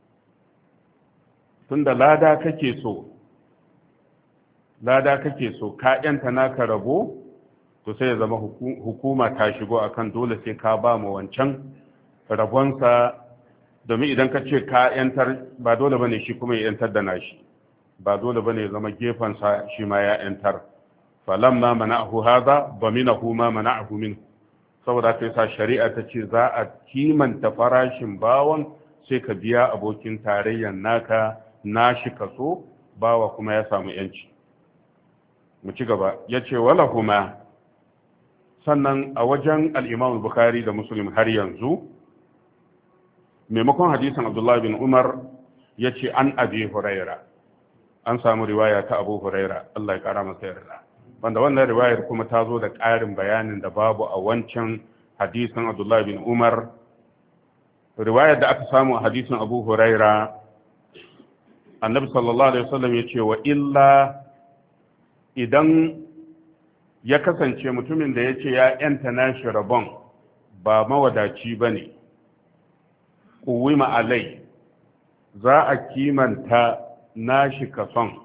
Speaker 1: tunda lada kake so ka ‘yanta naka rabo to sai ya zama hukuma ta shigo akan dole sai ka ba mu wancan rabonsa domin idan ka ce ka ‘yantar ba dole bane shi kuma ya ‘yantar da nashi ba dole bane ya zama gefensa shi ma ya ‘yantar falamma mana'ahu hadha baminahu ma mana'ahu minhu saboda kai sa shari'a ta ce za a kimanta farashin bawan sai ka biya abokin tarayyan naka nashi kaso bawa kuma ya samu yanci mu ci gaba yace wala kuma sannan a wajen al-Imam Bukhari da Muslim har yanzu maimakon hadisin Abdullah bin Umar yace an Abi Huraira an samu riwaya ta Abu Huraira Allah ya kara masa yarda wanda wannan riwayar kuma ta zo da ƙarin bayanin da babu a wancan hadisin Abdullah bin Umar riwayar da aka samu a hadisin Abu Huraira annabi sallallahu alaihi wasallam ya ce wa illa idan ya kasance mutumin da ya ce ya yanta nashi rabon ba mawadaci ba ne ƙuwima alai za a kimanta nashi kason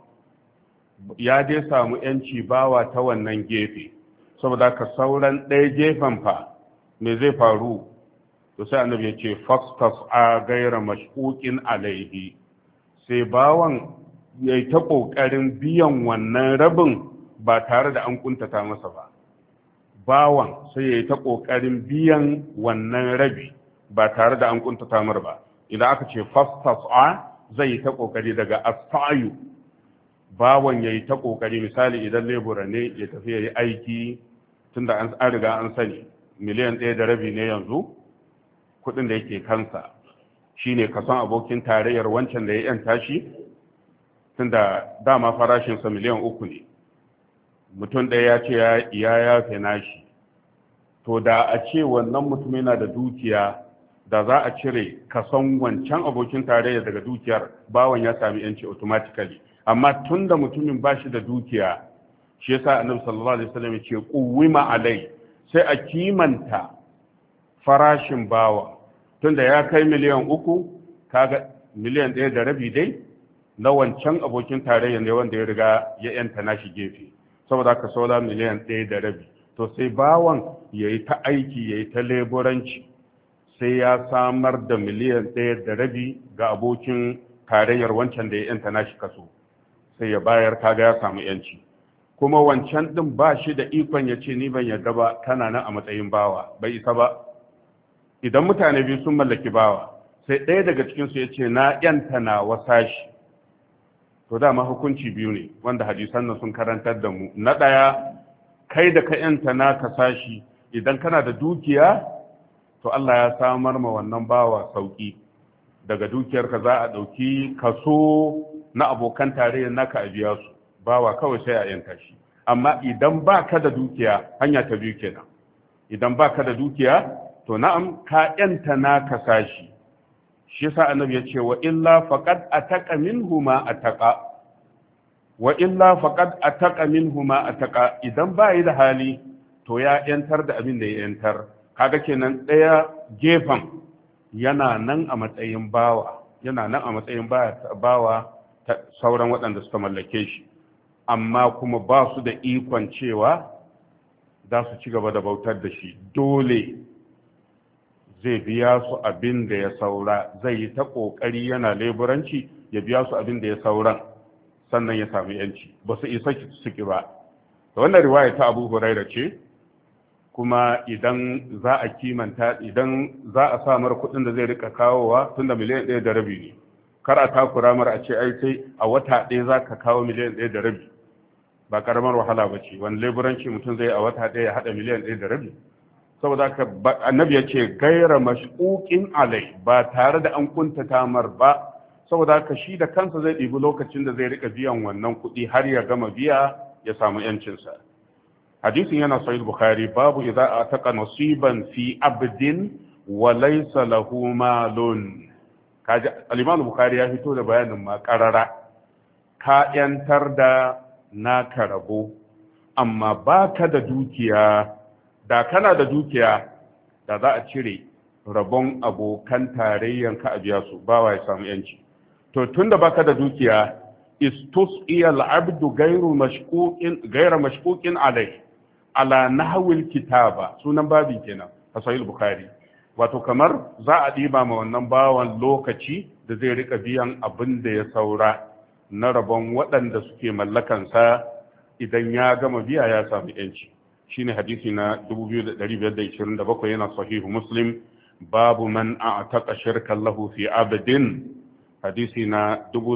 Speaker 1: ya dai samu yanci bawa ta wannan gefe saboda ka sauran ɗaya gefen fa me zai faru to sai annabi ya ce fastas a gaira mashkukin alaihi sai bawan ya yi ta ƙoƙarin biyan wannan rabin ba tare da an kuntata masa ba bawan sai ya yi ta ƙoƙarin biyan wannan rabi ba tare da an kuntata mar ba idan aka ce fastas a zai yi ta ƙoƙari daga astayu bawan ya yi ta ƙoƙari misali idan lebura ne ya tafi ya yi aiki tun da an riga an sani miliyan 1.5 ne yanzu kuɗin da yake kansa shi ne kason abokin tarayyar wancan da ya yanta shi tun da dama farashinsa miliyan 3 ne mutum ɗaya ya ce ya yafe nashi to da a ce wannan mutum yana da dukiya da za a cire kason wancan abokin tarayyar daga dukiyar bawan ya sami yanci automatically amma tun da mutumin ba shi da dukiya shi yasa annabi sallallahu alaihi wasallam ya ce quwwima alai sai a kimanta farashin bawa tunda ya kai miliyan 3 kaga miliyan 1.5 dai na wancan abokin tarayya ne wanda ya riga ya yanta nashi gefe saboda ka saura miliyan 1.5 to sai bawan yayi ta aiki yayi ta leburanci sai ya samar da miliyan 1.5 ga abokin tarayyar wancan da ya yanta nashi kaso sai ya bayar kaga ya samu yanci kuma wancan din ba shi da ikon ya ce ni ban yarda ba kana nan a matsayin bawa bai isa ba idan mutane biyu sun mallaki bawa sai ɗaya daga cikinsu ya ce na yanta na wasa shi to dama hukunci biyu ne wanda hadisan nan sun karantar da mu na ɗaya kai da ka yanta na ka sashi idan kana da dukiya to Allah ya samar ma wannan bawa sauki daga dukiyarka za a ɗauki kaso na abokan tarayyar naka a biya su, bawa kawai sai a yanta shi. Amma idan ba ka da dukiya, hanya ta biyu kenan, idan ba ka da dukiya to na'am ka yanta naka sashi. shi yasa annabi ya ce wa illa faqad ataqa minhuma ataqa, wa illa faqad ataqa minhuma ataqa, idan ba yi da hali to ya yantar da abin da ya yantar. Kaga kenan ɗaya gefen yana nan a matsayin bawa, yana nan a matsayin bawa ta sauran waɗanda suka mallake shi, amma kuma ba su da ikon cewa za su ci gaba da bautar da shi. Dole zai biya su abin da ya saura, zai yi ta ƙoƙari yana leburanci ya biya su abin da ya sauran, sannan ya samu yanci. Ba su isa su ki ba. Da wannan riwaya ta Abu Huraira ce, kuma idan za a kimanta, idan za a sa mara kuɗin da zai rika kawowa tun da miliyan 1.5 ne, kar a takura mara a ce ai sai a wata ɗaya za ka kawo miliyan 1.5, ba karamar wahala ba ce. wani leburanci mutum zai a wata ɗaya ya haɗa miliyan 1.5? saboda haka annabi ya ce gaira mashquqin alai, ba tare da an kuntata mar ba, saboda haka shi da kansa zai ɗibi lokacin da zai rika biyan wannan kuɗi har ya gama biya ya samu yancinsa. hadisin yana sahih bukhari, babu idza ataqa nasiban fi abdin wa laysa lahu malun. kaji al-imam bukhari ya fito da bayanin ma karara, ka yantar da naka rabo amma baka da dukiya. Da kana da dukiya da za a cire rabon abokan tarayyanka a biya su, bawa ya samu yanci. To tunda baka da dukiya, istus'iya al-abdu ghayru mashquqin alai ala nahwil kitaba, sunan babin kenan a sahih bukhari. Wato kamar za a diba ma wannan bawan lokaci da zai rika biyan abin da ya saura na rabon waɗanda suke mallakansa, idan ya gama biya ya samu yanci. shine hadisi na 2527 yana sahihu muslim, babu man a'taqa shirkan lahu fi abdin, hadisi na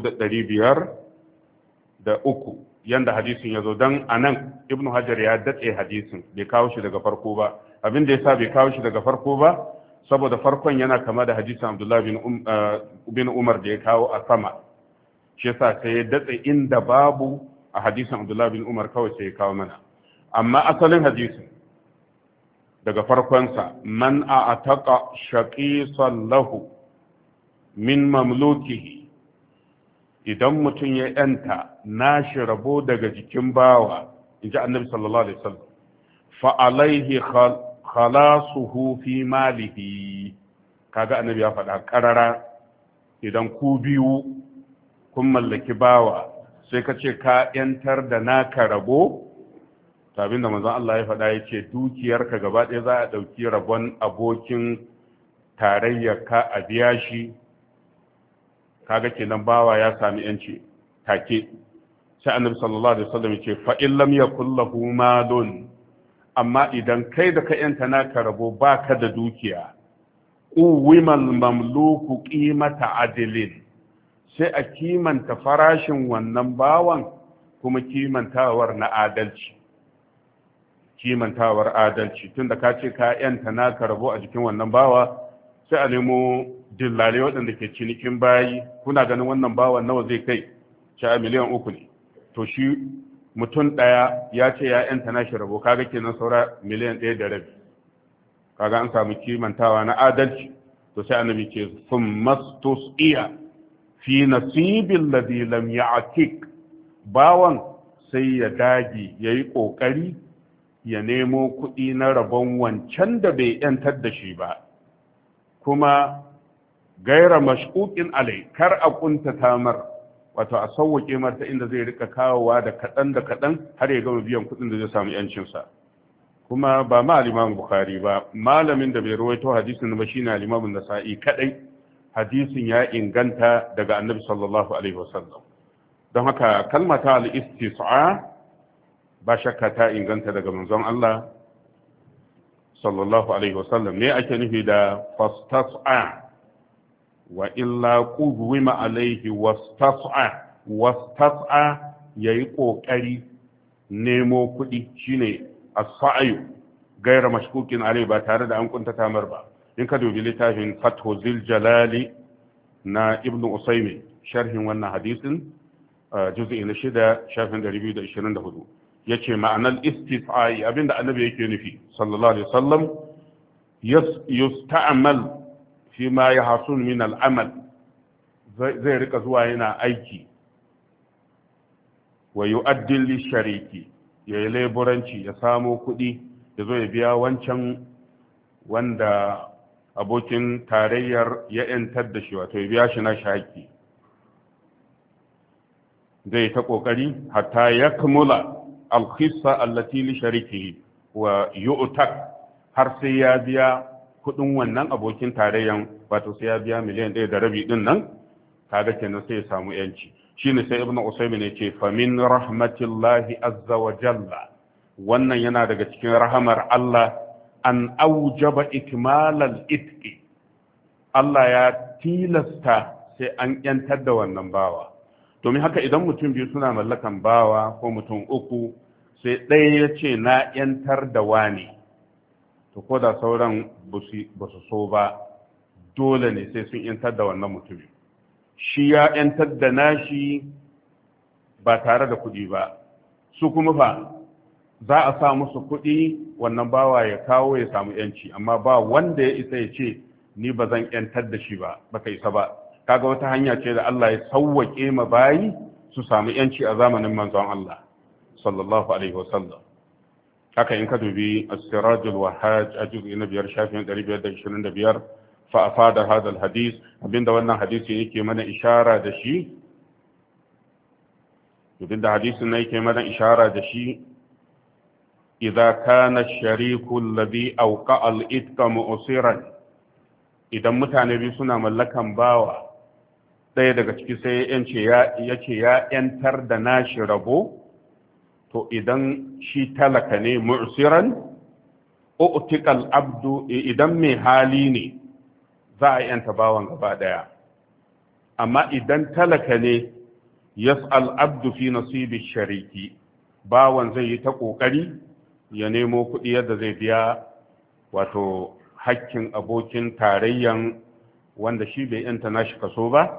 Speaker 1: 1503. yanda hadisin yazo, dan anan ibnu hajar ya datse hadisin, bai kawo shi daga farko ba. abin da yasa bai kawo shi daga farko ba, saboda farkon yana kama da hadisin abdullahi bin umar da ya kawo a sama, shi yasa sai ya datse inda babu a hadisin abdullahi bin umar, kawai sai ya kawo mana. amma asalin hadisin daga farkonsa, man a ataka shaqisan lahu min mamlukihi, idan mutum ya yanta nashi rabo daga jikin bawa, inji annabi sallallahu alaihi wasallam, fa alaihi khalasuhu fi malihi. kaga annabi ya faɗa karara, idan ku biyu kun mallaki bawa sai ka ce ka yantar da naka rabo, abin da manzon Allah ya faɗa ya ce dukiyarka gaba ɗaya za a ɗauki rabon abokin tarayyarka a biya shi. kaga kenan bawa ya sami yanci take. sai annabi sallallahu alaihi wasallam ya ce fa in lam yakul lahu malun, amma idan kai da ka yanta naka rabo baka da dukiya, uwimal mamluku qimata adilin, sai a kimanta farashin wannan bawan, kuma kimantawar na adalci. kimantawar adalci, tunda ka ce ka yanta naka rabo a jikin wannan bawa, sai a nemo dillale waɗanda ke cinikin bayi, kuna ganin wannan bawan nawa zai kai? sha miliyan 3 ne. to shi mutum ɗaya ya ce ya yanta nashi rabo, kaga kenan saura miliyan 1.5. kaga an samu kimantawa na adalci. to sai annabi ce thumma tus'iya fi nasibil ladhi lam ya'tik, bawan sai ya dage yayi kokari ya nemo kuɗi na rabon wancan da bai yantar da shi ba, kuma gaira mashquqin alai, kar a kunta tamar, wato a sauwake marta inda zai rika kawowa da kaɗan har ya gama biyan kuɗin da zai samu yancinsa. kuma ba ma al-Imam Bukhari ba, malamin da bai rawaito hadisin ba shine al-Imam Nasa'i kadai. hadisin ya inganta daga Annabi sallallahu alaihi wasallam. don haka kalmata al-istis'a ba shakka ta inganta daga manzon Allah sallallahu alaihi wasallam. ne ake nufi da fastas'a? wa illa qudwima alaihi wastas'a yayi kokari nemo kuɗi, shine as-sa'yu gaira mashkukin alai, ba tare da an kuntata mar ba. in ka dubi littafin Fathu Zil Jalali na Ibn Usaymin, sharhin wannan hadisin, juz'i na 6 shafin 224 yace ma'anar istifai abinda annabi yake nufi sallallahu alaihi wasallam yusta'mal fi ma yahsul min al'amal zai rika zuwa yana aiki wa yu'addi li shariki yayi leburanci ya samo kuɗi ya zo ya biya wancan wanda abokin tarayyar ya ‘yantar da shi wato ya biya shi na shaki zai ta ƙoƙari hatta ya kamula alkhissa allati li shariki wa yu'tak har sai ya biya kuɗin wannan abokin tarayyan wato sai ya biya miliyan 1.5 din nan kaga kenan sai ya samu yanci shine sai ibnu usaymin ya ce fa min rahmatillahi azza wa jalla wannan yana daga cikin rahamar Allah an aujaba ikmalal itqi Allah ya tilasta sai an yantar da wannan bawa domin haka idan mutum biyu suna mallakan bawa ko mutum uku sai ɗaya ya ce na yantar da wani to ko da sauran ba su so ba dole ne sai sun yantar da wannan mutumin shi ya yantar da nashi ba tare da kuɗi ba su kuma fa za a sa musu kuɗi wannan bawa ya kawo ya samu yanci amma ba wanda ya isa ya ce ni ba zan yantar da shi ba baka isa ba kaga wata hanya ce da Allah ya sauwake ma bayi su samu yanci a zamanin manzon Allah sallallahu alaihi wasallam haka in ka dubi as-sirajul wahhaj a juz'i na 5 shafin 525 fa afada hada al-hadith abinda wannan hadisi yake mana ishara da shi abinda hadisin ne yake mana ishara da shi idza kana ash-shariku alladhi awqa'a al-itqa mu'siran idan mutane biyu suna mallakan bawa ɗaya daga ciki sai ya ce ya ‘yantar da nashi rabo to idan shi talaka ne mu'siran u'tiqal abdu idan mai hali ne za a ‘yanta bawan gaba ɗaya amma idan talaka ne yas'al abdu fi nasibi shariki bawan zai yi ta ƙoƙari ya nemo kuɗi yadda zai biya wato hakkin abokin tarayyan wanda shi bai ‘yanta nashi kaso ba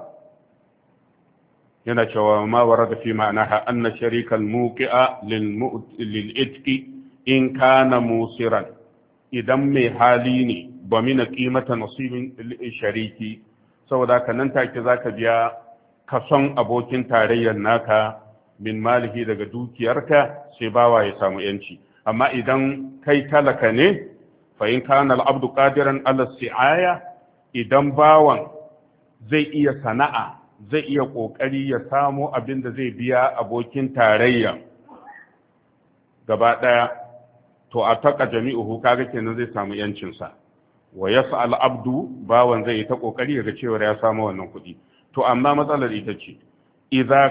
Speaker 1: yana cewa ma warada fi ma'anaha anna sharikal muqi'a lil itqi in kana musiran idan mai hali ne ba mina qimata nasibin shariki saboda ka nan take zaka biya kason abokin tarayyar naka min malihi daga dukiyarka sai bawa ya samu yanci amma idan kai talaka ne fa in kana al-abdu qadiran ala si'aya idan bawan zai iya sana'a zai iya ƙoƙari ya samo abin da zai biya abokin tarayya gaba ɗaya to a taƙa jami'uhu kaga kenan zai samu yancinsa wa yas'al abdu bawan zai yi ta ƙoƙari ga cewa ya samu wannan kuɗi to amma matsalar ita ce idza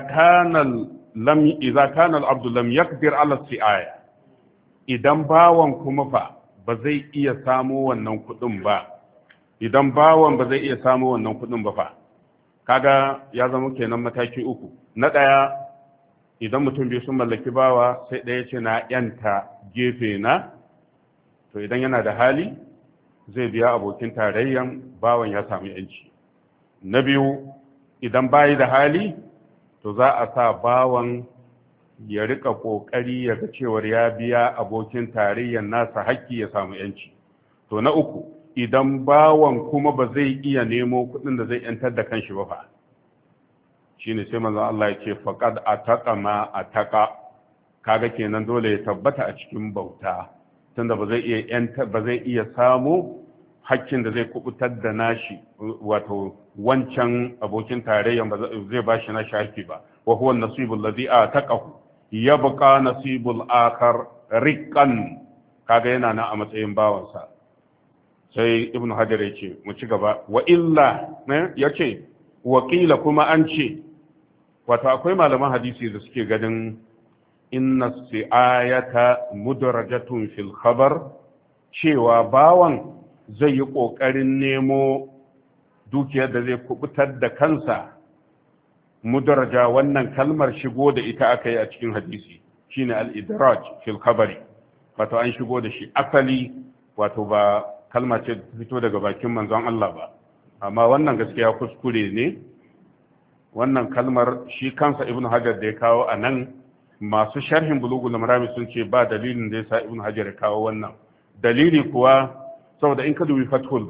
Speaker 1: kana al-abdu lam yaqdir ala si'aya idan bawan kuma fa ba zai iya samu wannan kuɗin ba idan bawan ba zai iya samu wannan kuɗin ba fa kaga ya zama kenan mataki uku na ɗaya idan mutum biyu sun mallaki bawa sai ɗaya ce na yanta gefe na to idan yana da hali zai biya abokin tarayyan bawan ya samu yanci na biyu idan bayi da hali to za a sa bawan ya rika ƙoƙari ya ga cewar ya biya abokin tarayyan nasa hakki ya samu yanci to na uku idan bawan kuma ba zai iya nemo kuɗin da zai yantar da kanshi ba fa shine sai manzon Allah ya ce faqad ataqa ma ataqa kaga kenan dole ya tabbata a cikin bauta tunda ba zai iya samu hakkin da zai kubutar da nashi wato wancan abokin tarayyan ba zai bashi nashi hakki ba wa huwa an-nasibul ladhi ataqahu yabqa nasibul akhar riqqan kaga yana nan a matsayin bawansa sai ibn hajar ya ce mu ci gaba wa illa ya ce wakila kuma an ce wato akwai malaman hadisi da suke ganin inna si'ayata mudrajatun fil khabar cewa bawan zai yi kokarin nemo dukiyar da zai kubutar da kansa mudraja wannan kalmar shigo da ita aka yi a cikin hadisi shine al-idraj fil khabari wato an shigo da shi asali wato ba kalma ce ta fito daga bakin manzon Allah ba amma wannan gaskiya kuskure ne wannan kalmar shi kansa ibn hajar da ya kawo a nan, masu sharhin bulugul marami sun ce ba dalilin da ya sa ibn hajar ya kawo wannan. Dalili kuwa saboda in ka dubi fathul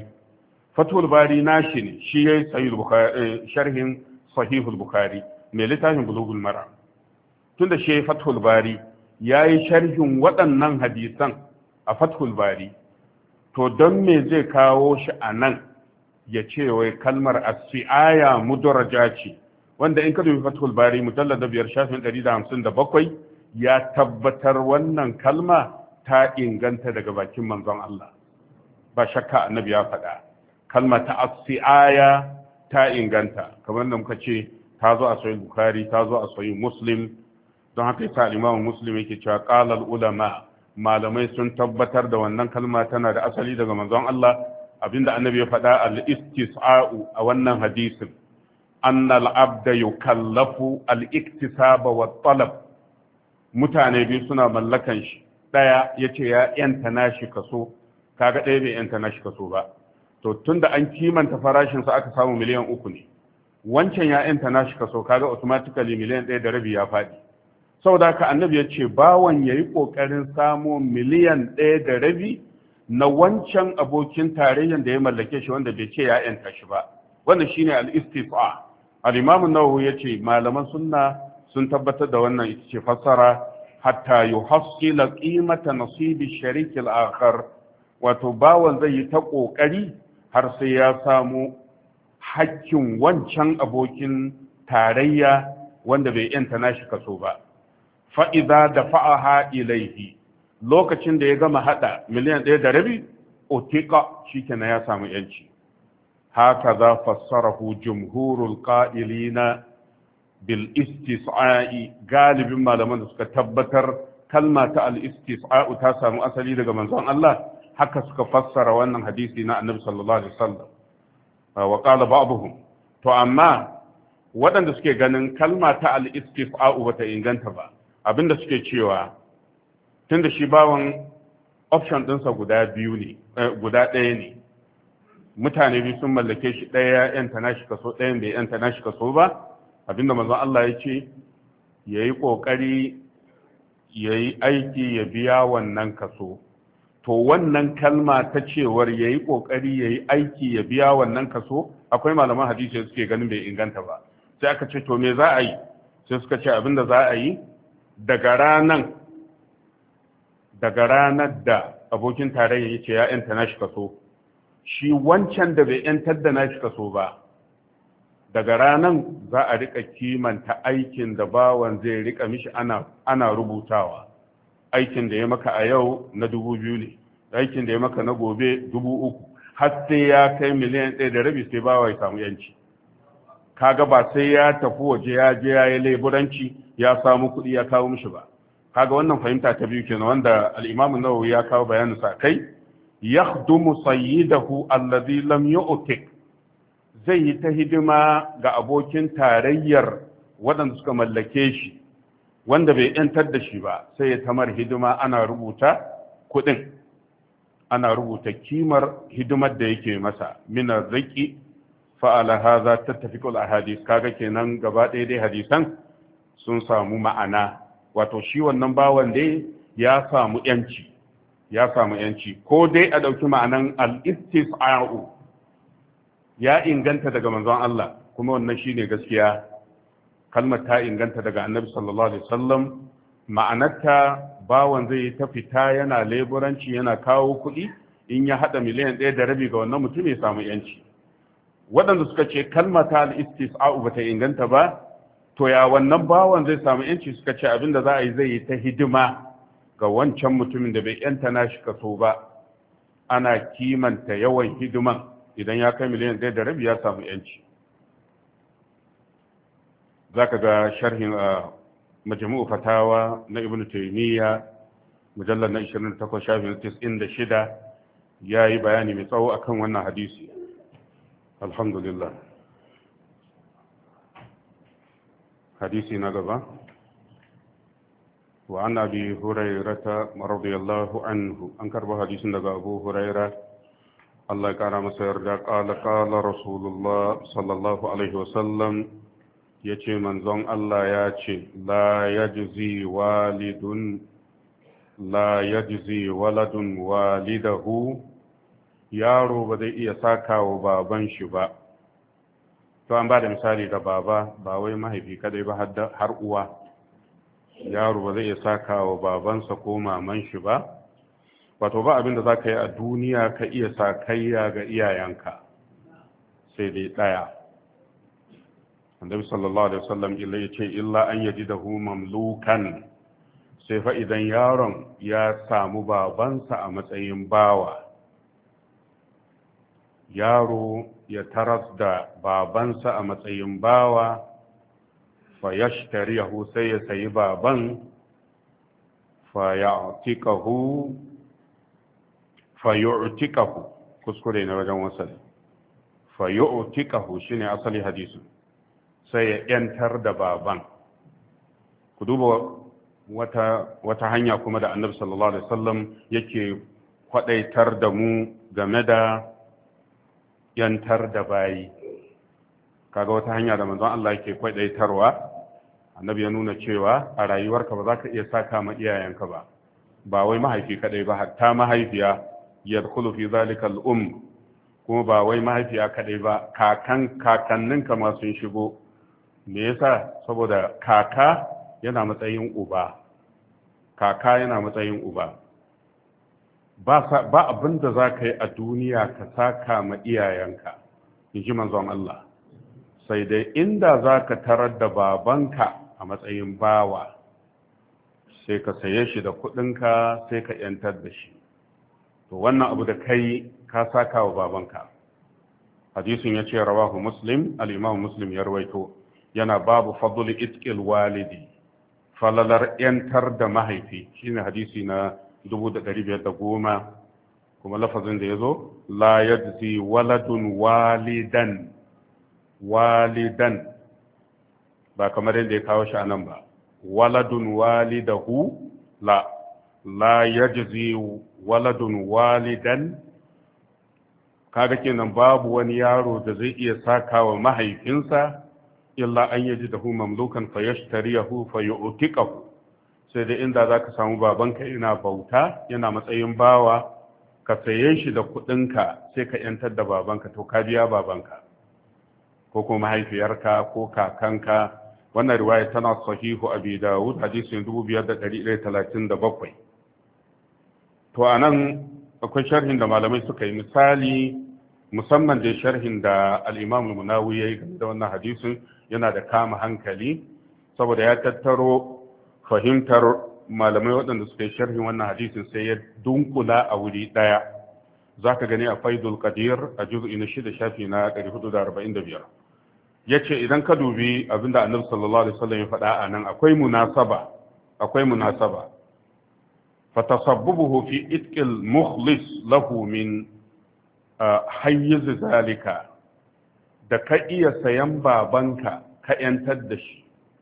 Speaker 1: bari nashi ne, shi ya yi sharhin sahihul bukhari mai littafin bulugul maram, tunda shi ya yi fathul bari ya yi sharhin waɗannan hadisan a fathul bari, to don me zai kawo shi a nan ya ce wai kalmar as-si'aya mudraja ce, wanda in ka dubi fathul bari mujallad da 5 shafin 157 ya tabbatar wannan kalma ta inganta daga bakin manzon Allah, ba shakka annabi ya faɗa kalma ta as-si'aya ta inganta, kamar da muka ce ta zo a sahih bukhari, ta zo a sahih muslim. Don haka yasa al-imam muslim yake cewa qala al-ulama, malamai sun tabbatar da wannan kalma tana da asali daga manzon Allah. Abinda annabi ya faɗa al-istis'a'u a wannan hadisin, annal abda yukallafu al-iktisaba wa talab, mutane biyu suna mallakan shi, daya yace ya yanta nashi kaso, kaga ɗaya bai yanta nashi kaso ba, to tunda an kimanta farashin sa aka samu miliyan 3 ne, wancan ya yanta nashi kaso, kaga automatically miliyan 1.5 ya faɗi. Saboda haka annabi ya ce bawan yayi kokarin samo miliyan 1.5 na wancan abokin tarayyan da ya mallake shi wanda bai ce ya yanta shi ba. Wannan shine al-istifa. Al-Imam an-Nawawi yace malaman sunna sun tabbatar da wannan ita ce fassara, hatta yuhassila qimata nasibi sharik al-akhar, wato bawan zai yi ta kokari har sai ya samu hakkin wancan abokin tarayya wanda bai yanta nashi kaso ba. Fa idza dafa'aha ilayhi, lokacin da ya gama hada miliyan 1.5 otika shikenan ya samu yanci. Haka za fassarahu jumhurul qa'ilina bil istis'a'i, galibin malaman da suka tabbatar kalma ta al istis'a'u ta samu asali daga manzon Allah, haka suka fassara wannan hadisi na annabi sallallahu alaihi wasallam. Wa qala ba'dhum, to amma waɗanda suke ganin kalma ta al istis'a'u bata inganta ba, abinda suke cewa tunda shi bawan option ɗinsa guda ɗaya ne, mutane biyu sun mallake shi, ɗaya ya yanta nashi kaso, ɗayan bai yanta nashi kaso ba, abinda manzon Allah ya ce ya yi ƙoƙari ya yi aiki ya biya wannan kaso. To wannan kalma ta cewar ya yi ƙoƙari ya yi aiki ya biya wannan kaso, akwai malaman hadisi suke ganin bai inganta ba. Sai aka ce to me za a yi? Sai suka ce abinda za a yi, daga ranar da abokin tarayya ya ce ya yanta nashi kaso, shi wancan da bai yantar da nashi kaso ba, daga ranar za a rika kimanta aikin da bawan zai rika mishi ana rubutawa. Aikin da ya maka a yau na 2,000 ne, aikin da ya maka na gobe 3,000, har sai ya kai miliyan 1.5 sai bawa ya samu yanci. Kaga ba sai ya tafi waje ya je ya yi laiburanci ya samu kuɗi ya kawo mishi ba. Kaga wannan fahimta ta biyu kenan wanda al-Imam an-Nawawi ya kawo bayanin sa kai, yakhdumu sayyidahu alladhi lam yu'tik, zai yi ta hidima ga abokin tarayyar waɗanda suka mallake shi wanda bai yantar da shi ba, sai ya tamar hidima, ana rubuta kuɗin, ana rubuta kimar hidimar da yake masa. Min ar-riqi fa'ala hadha tattafiqu al-ahadith, kaga kenan gaba ɗaya dai hadisan sun samu ma'ana, wato shi wannan bawan dai ya samu yanci, ko dai a ɗauki ma'anan al-istis'a'u ya inganta daga manzon Allah, kuma wannan shine gaskiya, kalmar ta inganta daga annabi sallallahu alaihi wasallam, ma'anarta bawan zai yi ta fita yana leburanci yana kawo kuɗi, in ya haɗa miliyan 1.5 ga wannan mutum ya samu yanci. Waɗanda suka ce kalmar ta al-istis'a'u bata inganta ba, to ya wannan bawan zai samu yanci, suka ce abinda za a yi zai yi ta hidima ga wancan mutumin da bai yanta nashi kaso ba, ana kimanta yawan hidiman, idan ya kai miliyan 1.5 ya samu yanci. Zaka ga sharhin majmu'u fatawa na Ibn Taymiyyah mujallal na 28 shafin 96 yayi bayani mai tsawo akan wannan hadisi. Alhamdulillah. hadisi na gaba wa an abi hurairata radiyallahu anhu, an karba hadisin daga abu huraira Allah ya kara masa yarda, qala qala rasulullah sallallahu alaihi wasallam, ya ce manzon Allah ya ce la yajzi waladun walidahu, yaro ba zai iya saka wa baban shi ba. To an ba da misali da baba, ba wai mahaifi kadai ba har uwa. Yaro ba zai iya saka wa babansa ko maman shi ba. Wato ba abin da za ka yi a duniya ka iya sakayya ga iyayenka sai dai ɗaya. Annabi sallallahu alaihi wasallam illa yace illa an yajidahu mamlukan, sai fa idan yaron ya samu babansa a matsayin bawa. Yaro ya taras da babansa a matsayin bawa, fa yashtariyahu, sai ya sayi baban, fa yu'tikahu, kuskure na wajen wasali, fa yu'tikahu shine asali hadisi, sai ya yantar da baban. Ku duba wata hanya kuma da Annabi sallallahu alaihi wasallam yake kwadaitar da mu game da yantar da bayi. Kaga wata hanya da manzon Allah yake kwadaitarwa, Annabi ya nuna cewa a rayuwarka ba za ka iya saka ma iyayenka ba wai mahaifi kadai ba, hatta mahaifiya yadkhulu fi zalika al-um, kuma ba wai mahaifiya kadai ba, kakanninka ma sun shigo. Me yasa? Saboda kaka yana matsayin uba. Ba abin da za ka yi a duniya ka saka ma iyayenka, in ji manzon Allah, sai dai inda za ka tarar da babanka a matsayin bawa, sai ka saye shi da kudinka, sai ka yantar da shi. To wannan abu da kai ka saka wa babanka. Hadisin ya ce rawahu Muslim, al-Imam Muslim ya rawaito, yana babu fadl itqil walidi, falalar yantar da mahaifi, shine hadisi na 1510. kuma lafazin da yazo la yajzi waladun walidan, ba kamar yadda ya kawo shi anan ba, waladun walidahu, la yajzi waladun walidan. Kaga kenan babu wani yaro da zai iya saka wa mahaifinsa illa an yajidahu mamlukan fayashtariyahu fayu'tiqahu, sai dai inda zaka samu babanka yana bauta, yana matsayin bawa, ka saye shi da kudinka, sai ka yantar da babanka, to ka biya babanka ko kuma mahaifiyarka ko kakanka. Wannan riwaya tana sahihu Abi Dawud, hadisin 5137. To anan akwai sharhin da malamai suka yi, misali musamman da sharhin da al-Imam al-Munawi yayi game da wannan hadisin, yana da kama hankali saboda ya tattaro fahimtar malamai waɗanda suka yi sharhin wannan hadisin, sai ya dunkula a wuri ɗaya. Zaka gani a Faidul Qadir a juz'i na 6 shafi na 445. Yace idan ka dubi abinda Annabi sallallahu alaihi wasallam ya faɗa a nan, akwai munasaba. fatasabbubuhu fi itqil mukhlis lahu min hayyiz zalika, da ka iya sayan babanka ka yantar da shi,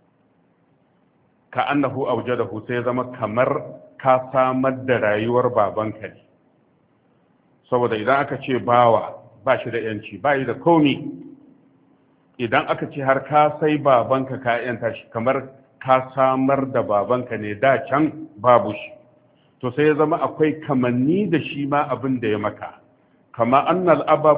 Speaker 1: ka annahu awjadahu, sai zama kamar ka samar da rayuwar babanka ne. Saboda idan aka ce bawa ba shi da yanci, ba yi da komi, idan aka ce har ka sai babanka ka yanta shi, kamar ka samar da babanka ne, da can babu shi. To sai ya zama akwai kamanni da shi ma abin da ya maka, kama annal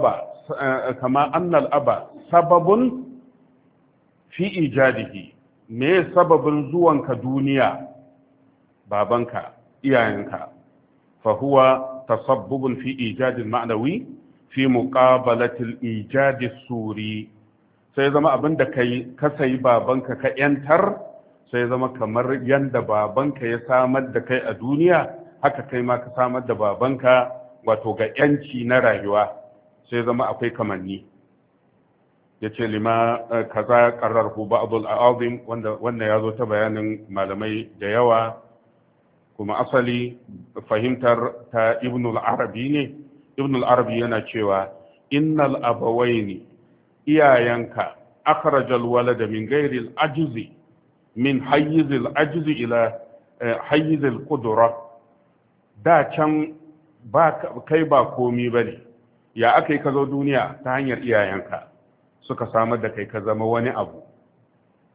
Speaker 1: aba sababun fi ijadihi. Me sababin zuwanka duniya? Babanka, iyayenka. fa huwa tasabbubun fi ijadil ma'nawi fi muqabalatil ijadis suri. Sai zama abin da ka sayi babanka ka yantar, sai zama kamar yanda babanka ya samar da kai a duniya, haka kai ma ka samar da babanka, wato ga yanci na rayuwa, sai zama akwai kamanni. Yace lima kaza qarrarhu ba'dul a'azim, wanda yazo ta bayanin malamai da yawa, kuma asali fahimtar ta Ibn al-Arabi ne. Ibn al-Arabi yana cewa innal abawaini, iyayenka, akhrajal walada min ghairi al-ajzi, min hayyiz al-ajzi ila hayyiz al-qudra. Da can kai ba komi bane, ya akai ka zo duniya ta hanyar iyayenka, suka samar da kai ka zama wani abu.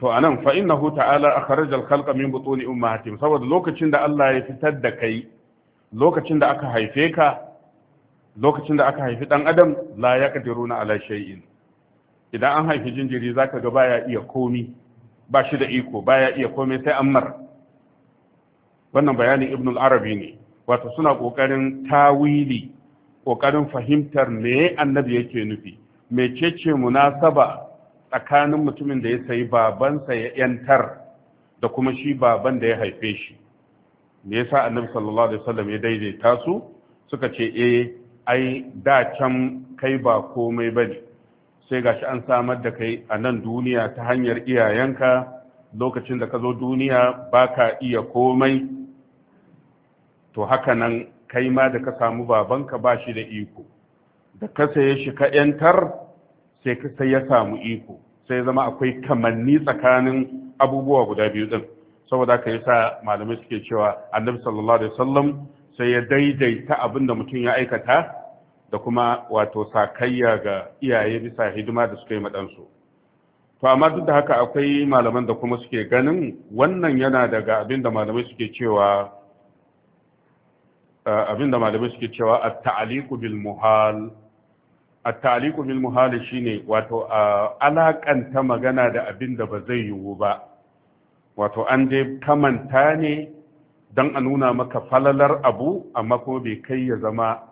Speaker 1: to anan fa innahu ta'ala akhraja al-khalqa min butuni ummahatihim, saboda lokacin da Allah ya fitar da kai, lokacin da aka haife ka, lokacin da aka haifi dan adam, la yaqdiruna ala shay'in. Idan an haifi jinjiri zaka ga baya iya komi, ba shi da iko, baya iya komai sai ammar. Wannan bayanin Ibn al-Arabi ne, wato suna kokarin tawili, kokarin fahimtar me annabi yake nufi, mecece munasaba tsakanin mutumin da ya sayi babansa ya yantar da kuma shi baban da ya haife shi. Me yasa annabi sallallahu alaihi wasallam ya daidaita su? Suka ce ai da can kai ba komai bane, sai gashi an samar da kai a nan duniya ta hanyar iyayenka. Lokacin da ka zo duniya baka iya komai, to haka nan kai ma da ka samu babanka ba shi da iko, da ka saye shi ka yantar sai ya samu iko, sai zama akwai kamanni tsakanin abubuwa guda biyu din. Saboda haka yasa malamai suke cewa annabi sallallahu alaihi wasallam sai ya daidaita abin da mutum ya aikata da kuma wato sakayya ga iyaye bisa hidima da suka yi madansu. To amma duk da haka akwai malaman da kuma suke ganin wannan yana daga abin da malamai suke cewa at-ta'liqu bil muhal. At-ta'liqu bil muhal shine wato alakanta magana da abin da ba zai yiwu ba, wato an dai kamanta ne don a nuna maka falalar abu, amma kuma bai kai ya zama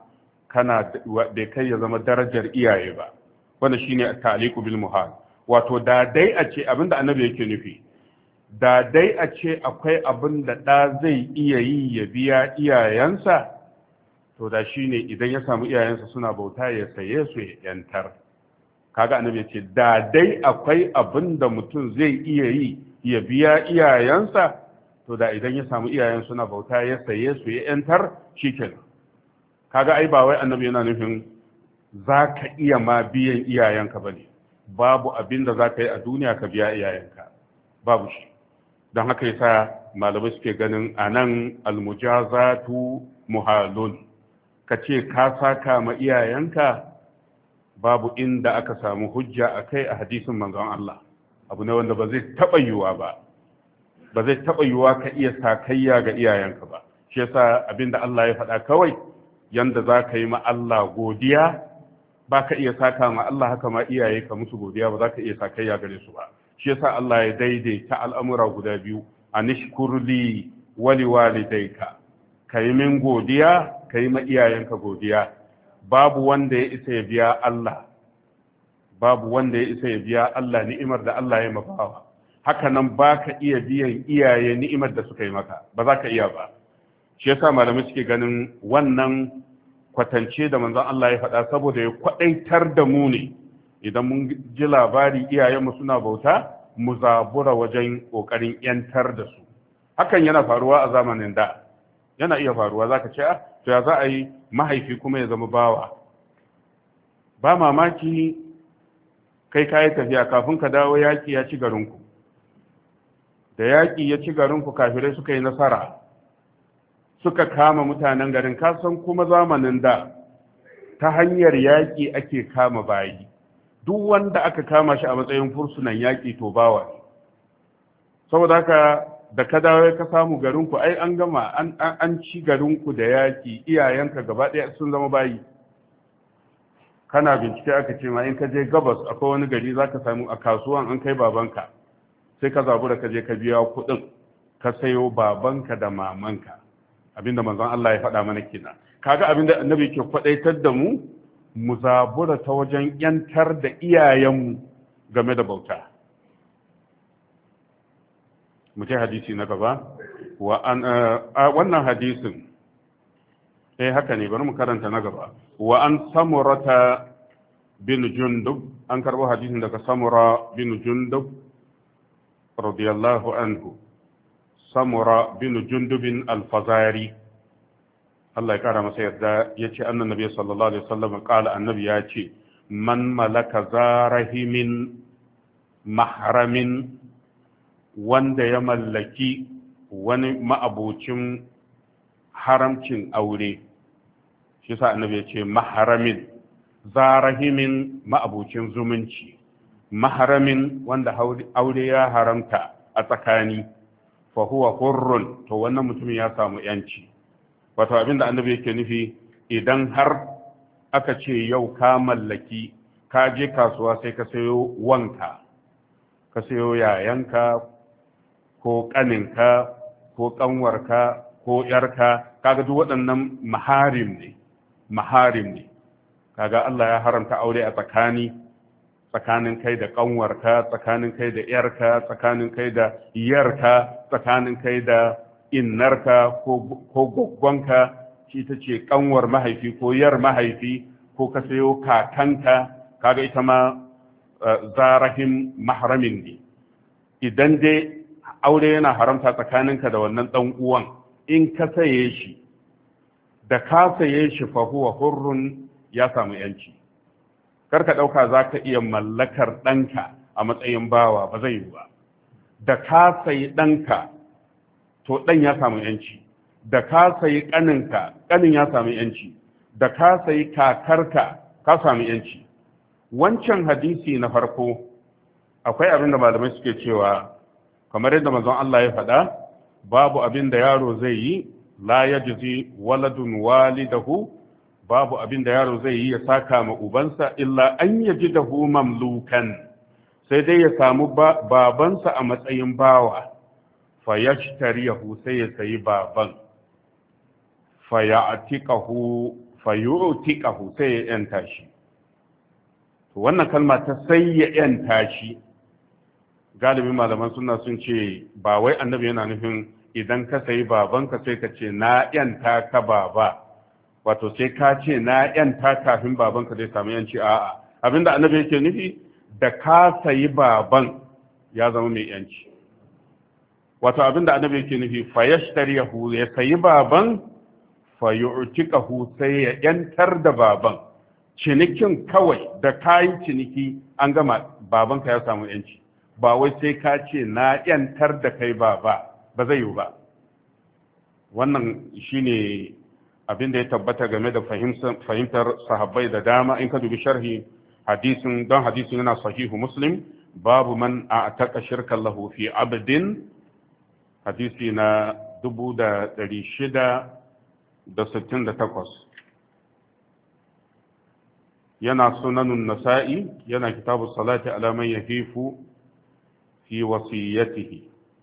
Speaker 1: darajar iyaye ba. Wannan shine at-ta'liqu bil muhal. Wato da dai a ce abinda annabi yake nufi, da dai a ce akwai abin da ɗa zai iya yi ya biya iyayensa, to da shi ne idan ya samu iyayensa suna bauta ya saye su ya yantar. Kaga annabi ya ce da dai akwai abin da mutum zai iya yi ya biya iyayensa, to da idan ya samu iyayen suna bauta ya saye su ya yantar, shikenan. Kaga ai ba wai annabi yana nufin za ka iya ma biyan iyayenka bane, babu abin da za ka yi a duniya ka biya iyayenka, babu shi. Don haka yasa malamai suke ganin anan almujazatu muhalun, ka ce ka saka ma iyayenka, babu inda aka samu hujja a kai a hadisin manzon Allah. Abu ne wanda ba zai taɓa yiwuwa ba, ba zai taɓa yiwuwa ka iya sakayya ga iyayenka ba. Shi yasa abin da Allah ya faɗa kawai, yanda za ka yi ma Allah godiya, ba ka iya saka ma Allah haka ma iyaye ka musu godiya, ba za ka iya sakayya gare su ba. Shi yasa Allah ya daidaita al'amura guda biyu, anishkurli wali walidayka, ka yi min godiya, ka yi ma iyayenka godiya. Babu wanda ya isa ya biya Allah, babu wanda ya isa ya biya Allah ni'imar da Allah ya mabawa. Haka nan ba ka iya biyan iyaye ni'imar da suka yi maka, ba za ka iya ba. Shi yasa malamai suke ganin wannan kwatance da manzon Allah ya faɗa saboda ya kwaɗaitar da mu ne, idan mun ji labari iyayenmu suna bauta, mu zabura wajen ƙoƙarin ‘yantar da su. Hakan yana faruwa a zamanin da, yana iya faruwa, za ka ce, to ya za a yi mahaifi kuma ya zama bawa. Ba mamaki kai ka yi tafiya kafin ka dawo yaƙi ya ci garinku. Da yaƙi ya ci garinku kafirai suka yi nasara, suka kama mutanen garin. Kasan kuma zamanin da ta hanyar yaƙi ake kama bayi, duk wanda aka kama shi a matsayin fursunan yaƙi to bawa ne. Saboda haka da ka dawo ka samu garinku, ai an gama an ci garinku da yaƙi, iyayenka gaba ɗaya sun zama bayi. Kana bincike aka ce ma in ka je gabas akwai wani gari za ka samu a kasuwan an kai babanka, sai ka zabu da ka je ka biya kuɗin ka sayo babanka da mamanka. Abinda manzon Allah ya faɗa mana kenan. Kaga abinda annabi ke faɗaitar da mu, mu zabura ta wajen yantar da iyayenmu game da bauta. Mu je hadisi na gaba. Wannan hadisin haka ne, bari mu karanta na gaba. Wa an samurata bin jundub, an karbo hadisin daga samura bin jundub radiyallahu anhu. Samura bin jundubin alfazari, Allah ya kara masa yarda, ya ce annan nabi sallallahu alaihi wasallam kala, annabi ya ce man malaka zarahimin mahramin, wanda ya mallaki wani ma'abucin haramcin aure. Shi sa annabi ya ce mahramin, zarahimin ma'abucin zumunci. maharamin wanda aure ya haramta a tsakani fa huwa hurrun, to wannan mutumin ya samu yanci. Wato abinda annabi yake nufi, idan har aka ce yau ka mallaki, ka je kasuwa sai ka sayo wanka, ka sayo yayanka ko kaninka ko kanwarka ko yarka, kaga duk waɗannan maharim ne. Kaga Allah ya haramta aure a tsakanin kai da kanwarka, tsakanin kai da yarka, tsakanin kai da yarka, tsakanin kai da innarka ko gwaggwanka, shi ta ce kanwar mahaifi ko yar mahaifi, ko ka sayo kakanka, kaga ita ma zarahim mahramin ne. Idan dai aure yana haramta tsakaninka da wannan dan uwan, in ka saye shi, da ka saye shi fa huwa hurrun, ya samu yanci. Karka ɗauka za ka iya mallakar ɗanka a matsayin bawa, ba zai yi ba. Da ka sayi ɗanka, to ɗan ya samu yanci. Da ka sayi ƙaninka, ƙanin ya samu yanci. Da ka sayi kakarka, ka samu yanci. Wancan hadisi na farko, akwai abin da malamai suke cewa, kamar yadda manzon Allah ya faɗa, babu abin da yaro zai yi, la yajzi waladun walidahu, babu abin da yaro zai yi ya saka ma ubansa illa an yaji da hu mamlukan, sai dai ya samu babansa a matsayin bawa, fa yashtariyahu, sai ya sayi baban, fa ya'tiqahu sai ya yanta shi. To wannan kalma ta sai ya yanta shi, galibin malaman sunna sun ce ba wai annabi yana nufin idan ka sayi babanka sai ka ce na yanta ka baba, wato sai ka ce na yanta kafin babanka zai samu yanci. A'a, abinda annabi yake nufi, da ka sayi baban ya zama mai yanci. Wato abinda annabi yake nufi, fa yashtariyahu, ya sayi baban, fa yu'tiqahu, sai ya yantar da baban. Cinikin kawai da kayi ciniki an gama, babanka ya samu yanci. Ba wai sai ka ce na yantar da kai baba, ba zai yiwu ba. Wannan shine abin da ya tabbata game da fahimtar sahabbai da dama. In ka dubi sharhi hadisin, don hadisin yana sahihu Muslim, babu man a'taqa shirkan lahu fi abdin, hadisi na 668, yana sunanun nasa'i, yana kitabu salati ala man yahifu fi wasiyatihi.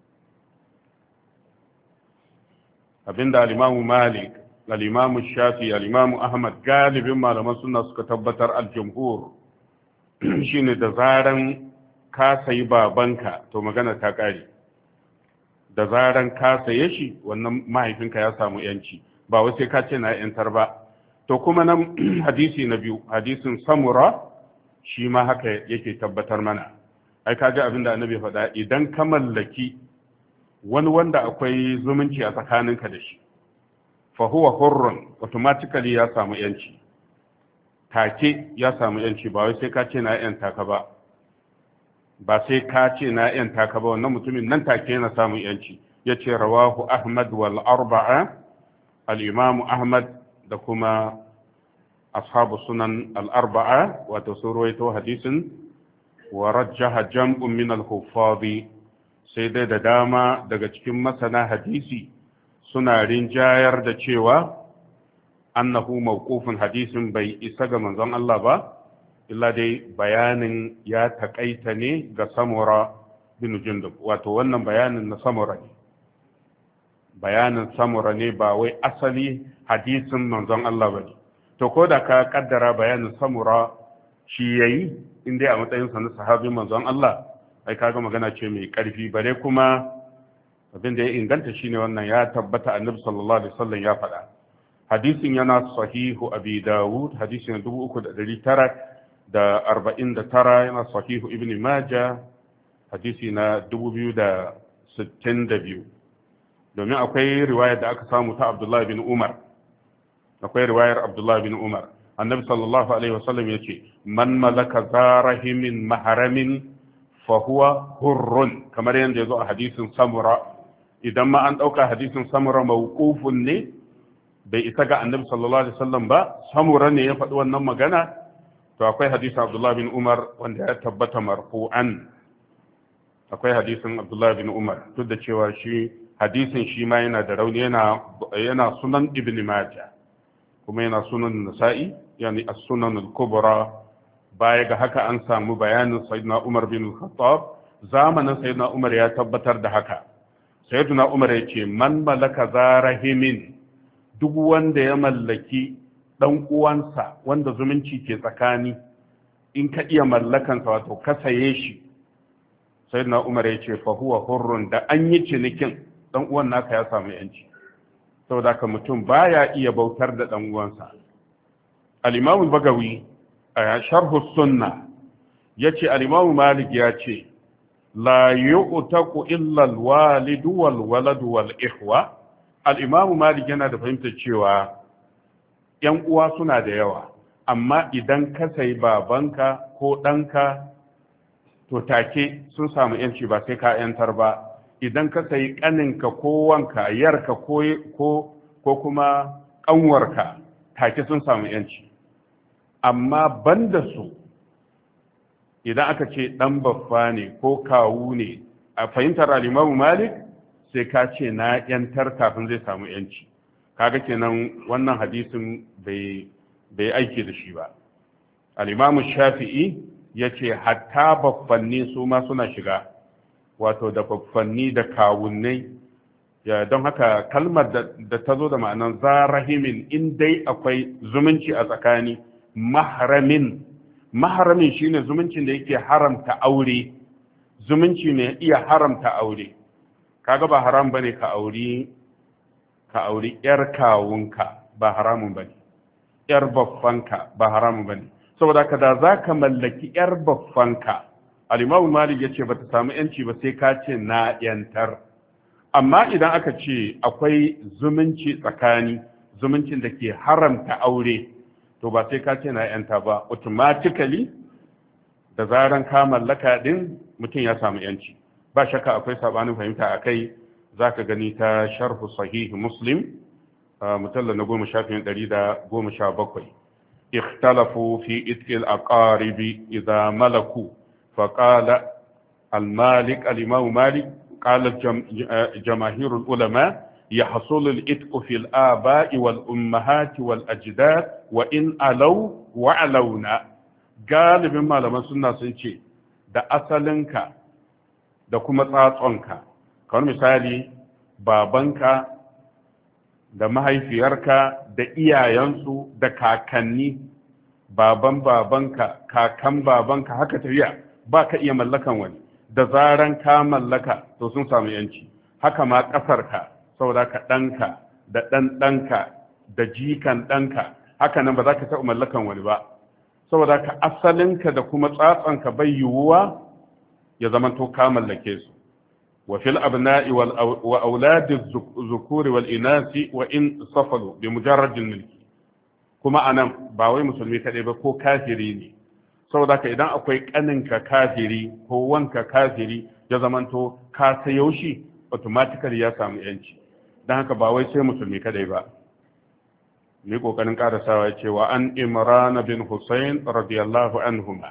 Speaker 1: Abinda al-Imam Malik, al-Imam Shafi, al-Imam Ahmad, galibin malaman sunna suka tabbatar, al-jumhur, shine da zaran ka sayi babanka to magana ta kare. Da zaran ka saye shi, wannan mahaifinka ya samu yanci, ba wai sai ka ce na yantar ba. To kuma nan hadisi na biyu, hadisin Samura, shi ma haka yake tabbatar mana. Ai kaga abin da annabi faɗa, idan ka mallaki wani wanda akwai zumunci a tsakaninka da shi, fa huwa hurrun, automatically ya samu yanci, take ya samu yanci, ba wai sai ka ce na yanta ka ba, ba sai ka ce na yanta ka ba, wannan mutumin nan take yana samun yanci. Yace rawahu Ahmad wal arba'a, al-Imam Ahmad da kuma ashabu sunan al-arba'a, wato sun rawaito hadisin. Wa rajjaha jam'un min al-huffaz, sai dai da dama daga cikin masana hadisi suna rinjayar da cewa annahu mawqufun, hadisin bai isa ga manzon Allah ba, illa dai bayanin ya takaita ne ga Samura bin Jundub. Wato wannan bayanin na Samura ne, bayanin Samura ne, ba wai asali hadisin manzon Allah bane. To ko da ka kaddara bayanin Samura shi yayi, in dai a matsayin sa na sahabin manzon Allah, ai kaga magana ce mai karfi. Bare kuma abin da ya inganta shine wannan, ya tabbata annabi sallallahu alaihi wasallam ya faɗa. Hadisin yana sahihu Abi Dawud, hadisin 3949, yana sahihu Ibn Majah, hadisi na 2062. Domin akwai riwayar da aka samu ta Abdullah bin Umar, akwai riwayar Abdullah bin Umar, annabi sallallahu alaihi wasallam yace man malaka zarahimin maharamin fa huwa hurrun, kamar yadda yazo a hadisin Samura. Idan ma an dauka hadisin Samura mawqufun ne, bai isa ga annabi sallallahu alaihi wasallam ba, Samura ne ya faɗi wannan magana, to akwai hadisin Abdullah bin Umar wanda ya tabbata marfu'an, akwai hadisin Abdullah bin Umar duk da cewa shi hadisin shi ma yana da rauni, yana sunan Ibn Majah kuma yana sunan Nasa'i, yani as-sunan al-kubra. Baya ga haka an samu bayanin Sayyidina Umar bin Khattab, zamanin Sayyidina Umar ya tabbatar da haka. Sayyidina Umar ya ce man malaka zarahimin, duk wanda ya mallaki dan uwansa wanda zumunci ke tsakani, in ka iya mallakansa wato ka saye shi, Sayyidina Umar ya ce fa huwa hurrun, da an yi cinikin dan uwan naka ya samu yanci. saboda haka mutum baya iya bautar da dan uwansa. al-Imam Bagawi a sharh sunna yace al-Imam Malik ya ce la yu'taku illa al-walid wal walad wal ikhwa. al-Imam Malik yana da fahimtar cewa yan uwa suna da yawa, amma idan ka sai babanka ko ɗanka to take sun samu yanci, ba sai ka yantar ba. idan ka sayi ƙaninka ko wanka, yarka ko kuma ƙanwarka, take sun samu yanci. amma banda su, idan aka ce ɗan baffa ne ko kawu ne, a fahimtar al-Imam Malik sai ka ce na yantar kafin zai samu yanci. kaga kenan wannan hadisin bai aiki da shi ba. al-Imam Shafi'i yace hatta baffanni su ma suna shiga, wato da baffanni da kawunnai. don haka kalmar da ta zo da ma'anan zarahimin, in dai akwai zumunci a tsakani. maharamin shine zumuncin da yake haramta aure, zumunci ne iya haramta aure. kaga ba haram bane ka auri yar kawunka, ba haramun bane. yar baffanka ba haramun bane. saboda ka da zaka mallaki yar baffanka, al-Imam Malik yace bata samu yanci ba sai ka ce na yantar. amma idan aka ce akwai zumunci tsakani, zumuncin da ke haramta aure, to ba sai ka ce na yanta ba, automatically da zaran ka mallaka din mutum ya samu yanci. ba shakka akwai sabanin fahimta akai, zaka gani ta sharh sahih Muslim mujallal na 10 ikhtalafu fi itqil aqaribi idha malaku فقال المالك الإمام مالك قال جماهير العلماء يحصل الإتق في الآباء والأمهات والأجداد وإن ألوا وعلونا. قال بما لما سنة سنشي da asalinka da kuma tsatsonka, kamar misali babanka da mahaifiyarka da iyayensu da kakanni, baban babanka, kakan babanka, haka tafiya ba ka iya mallakan wani. da zaran ka mallaka to sun samu yanci. haka ma ƙasarka, saboda ka ɗanka da ɗanɗanka da jikan ɗanka, haka nan ba za ka taɓa mallakan wani ba. saboda ka asalinka da kuma tsatsanka bai yiwuwa ya zama to ka mallake su. wa fil abna'i wa auladi zukuri wal inasi wa in safalu bi mujarradin milki. kuma anan ba wai musulmi kaɗai ba, ko kafiri ne. saboda ka idan akwai ƙaninka kafiri ko wanka kafiri, ya zamanto ka sayo shi, automatically ya samu yanci. don haka ba wai sai musulmi kadai ba. ni kokarin karasawa cewa an Imran bin Husayn radiyallahu anhuma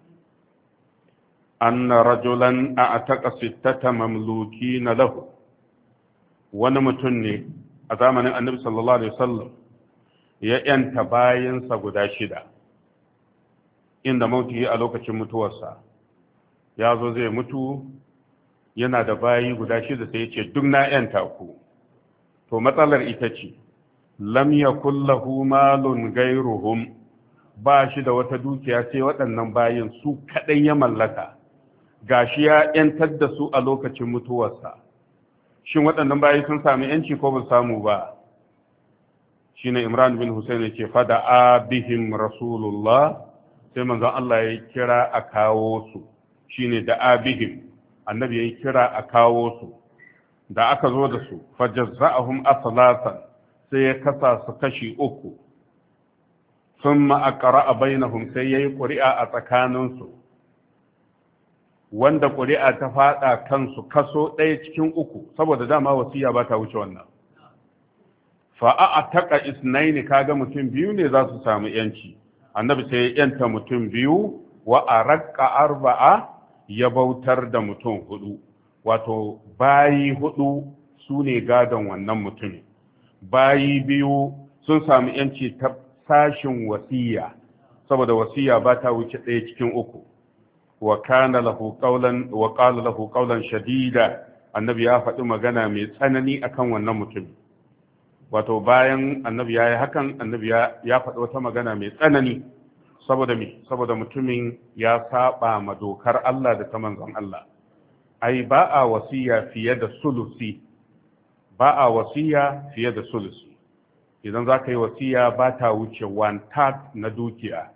Speaker 1: anna rajulan a'taqa sittata mamlukin lahu. wani mutum ne a zamanin Annabi sallallahu alaihi wasallam ya yanta bayansa guda 6 inda mauti a lokacin mutuwarsa. ya zo zai mutu, yana da bayi guda 6 sai ya ce duk na yanta ku. to matsalar ita ce lam yakul lahu malun ghayruhum, ba shi da wata dukiya sai waɗannan bayin su kadai ya mallaka, gashi ya yantar da su a lokacin mutuwarsa. shin waɗannan bayi sun sami yanci ko ba samu ba? shine Imran bin Husayn yake fada abihim rasulullah, sai manzon Allah ya kira a kawo su. shine da abihim, annabi ya kira a kawo su. da aka zo da su fajazza'ahum aslatan, sai ya kasa su kashi 3. thumma aqra'a bainahum, sai yayi ƙuri'a a tsakaninsu. wanda ƙuri'a ta fada kansu kaso 1 cikin 3, saboda dama wasiya ba ta wuce wannan. fa a'taqa isnaini, kaga mutum 2 ne za su samu yanci. annabi sai ya yanta mutum biyu wa araqqa arba'a ya bautar da mutum hudu, wato bayi hudu su ne gadon wannan mutumin, bayi biyu sun samu yanci ta sashin wasiya, saboda wasiya ba ta wuce ɗaya cikin uku. wa kana lahu qawlan wa qala lahu qawlan shadida, annabi ya faɗi magana mai tsanani akan wannan mutum. Wato bayan annabi ya yi hakan, annabi ya faɗi wata magana mai tsanani, saboda mutumin ya saba ma dokar Allah da ta manzon Allah. Ai ba a wasiya fiye da sulusi, ba a wasiya fiye da sulusi. Idan za ka yi wasiya ba ta wuce 1/3 na dukiya,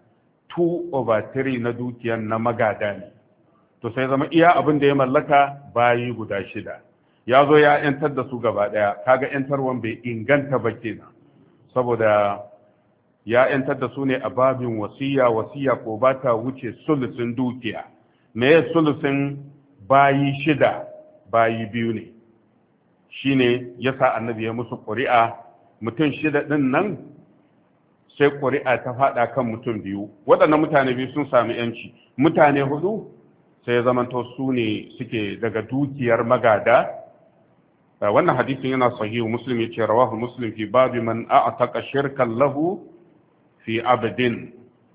Speaker 1: 2/3 na dukiyan na magada ne. To sai zama iya abin da ya mallaka bayi guda 6. Ya zo ya ‘yantar da su gaba ɗaya, kaga ‘yantarwan bai inganta ba kenan, saboda ya ‘yantar da su ne a babin wasiya ko ba ta wuce sulusin dukiya. Me ya sulusin bayi 6, bayi 2 ne, shi ne ya sa annabi ya musu ƙuri'a, mutum 6 ɗin nan sai ƙuri'a ta faɗa kan mutum 2, waɗannan mutane 2 sun sami ‘yanci, mutane 4 sai ya zamanto su ne suke daga dukiyar magada. Wannan hadisin yana sahihu Muslim, yace rawahu Muslim fi babi man a'taqa shirkan lahu fi abdin.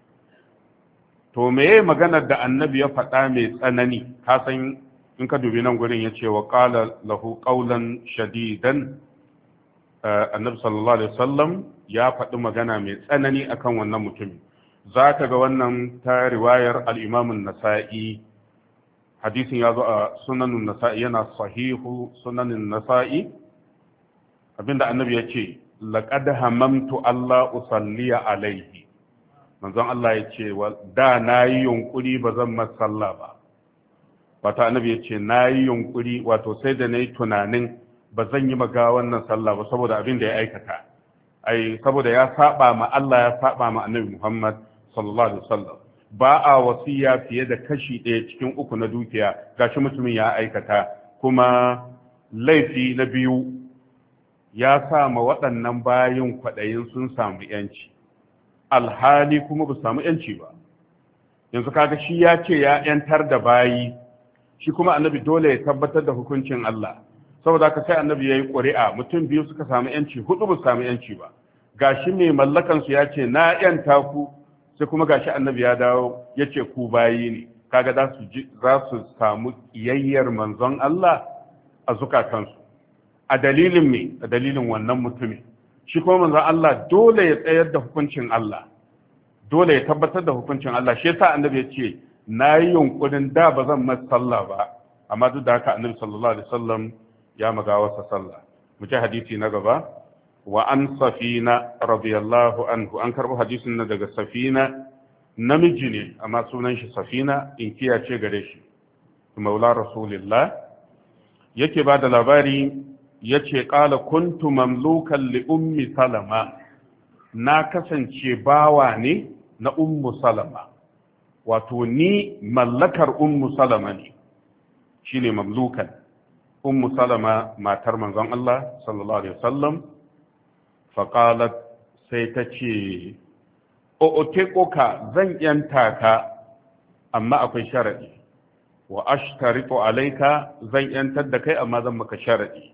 Speaker 1: To meye maganar da annabi ya faɗa mai tsanani? Ka san in ka dubi nan gurin yace wa qala lahu qawlan shadidan, annabi sallallahu alaihi wasallam ya faɗi magana mai tsanani akan wannan mutumin. Zaka ga wannan ta riwayar al-Imam an-Nasa'i, hadisin ya zo a sunanin nasa'i, yana sahihu sunanin nasa'i, abinda annabi ya ce laqad hamamtu Allah usalliya alaihi, manzon Allah ya ce da nayi yunkuri ba zan masalla ba, wato annabi ya ce nayi yunkuri, wato sai da nayi tunanin ba zan yi maga wannan sallah ba saboda abin da ya aikata, saboda ya saba ma Allah, ya saba ma annabi Muhammad sallallahu alaihi wasallam. Ba a wasiya fiye da kashi 1 cikin 3 na dukiya, gashi mutumin ya aikata, kuma laifi na biyu ya sa ma waɗannan bayin kwaɗayin sun samu yanci, alhali kuma ba samu yanci ba. Yanzu kaga shi ya ce ya yantar da bayi, shi kuma annabi dole ya tabbatar da hukuncin Allah, saboda haka sai annabi ya yi ƙuri'a, mutum 2 suka samu yanci, 4 ba samu yanci ba. Gashi mai mallakansu ya ce na yanta ku, sai kuma gashi annabi ya dawo ya ce ku bayi ne, kaga za su samu ƙiyayyar manzon Allah a zukatansu, a dalilin me? A dalilin wannan mutumin. Shi kuma manzon Allah dole ya tsayar da hukuncin Allah, dole ya tabbatar da hukuncin Allah. Shi yasa annabi ya ce na yi yunkurin da ba zan masa sallah ba, amma duk da haka annabi sallallahu alaihi wasallam ya magawarsa sallah. Mu ci hadisi na gaba. Wa an Safina radiyallahu anhu, an karɓo hadisin na daga Safina, namiji ne amma sunan shi Safina, in kiyace gare shi, maula rasulillah, yake ba da labari, yace qala kuntu mamlukan li ummi Salama, na kasance bawa ne na ummu Salama, wato ni mallakar ummu Salama ne, shine mamlukan. Ummu Salama matar manzon Allah sallallahu alaihi wasallam, faƙalat sai ta ce, o'otekoka zan ‘yanta ka, amma akwai sharaɗi, wa ashtaritu alaika zan ‘yantar da kai amma zan maka sharaɗi,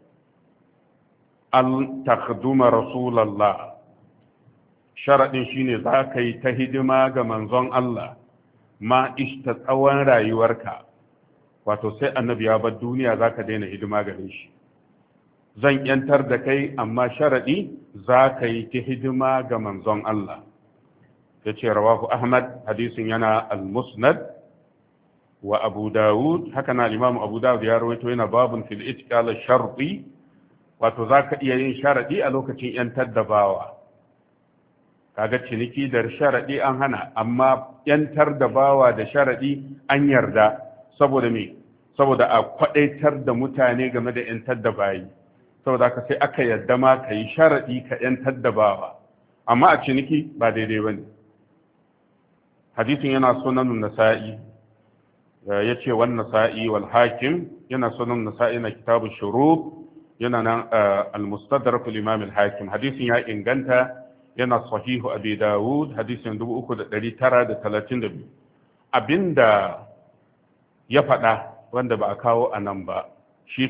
Speaker 1: an takduma rasulallah, sharaɗin shine za ka yi ta hidima ga manzon Allah ma ishta tsawon rayuwarka, wato sai annabi ya bar duniya za ka daina hidima gare shi. Zan ‘yantar da kai amma sharaɗi za ka yi ta hidima ga manzon Allah. Ya ce rawahu Ahmad, hadisin yana al-Musnad wa Abu Dawud, haka na Imam Abu Dawud ya rawaito yana babun fil itqal sharti, wato za ka iya yin sharaɗi a lokacin ‘yantar da bawa. Kaga ciniki da sharaɗi an hana, amma ‘yantar da bawa da sharaɗi an yarda, saboda me? Saboda a kwaɗaitar da mutane game da ‘yantar da bayi. Saboda haka sai aka yadda ma ka yi sharaɗi ka ‘yantar da bawa, amma a ciniki ba daidai ba ne. Hadisin yana sunanun nasa'i, ya ce wani nasa'i wal hakim, yana sunanun nasa'i na kitabu shurub, yana nan al-mustadrak al-imam al-hakim. Hadisin ya inganta, yana sahihu abi dawud hadisin 3932. abinda ya faɗa wanda ba a kawo a nan ba shi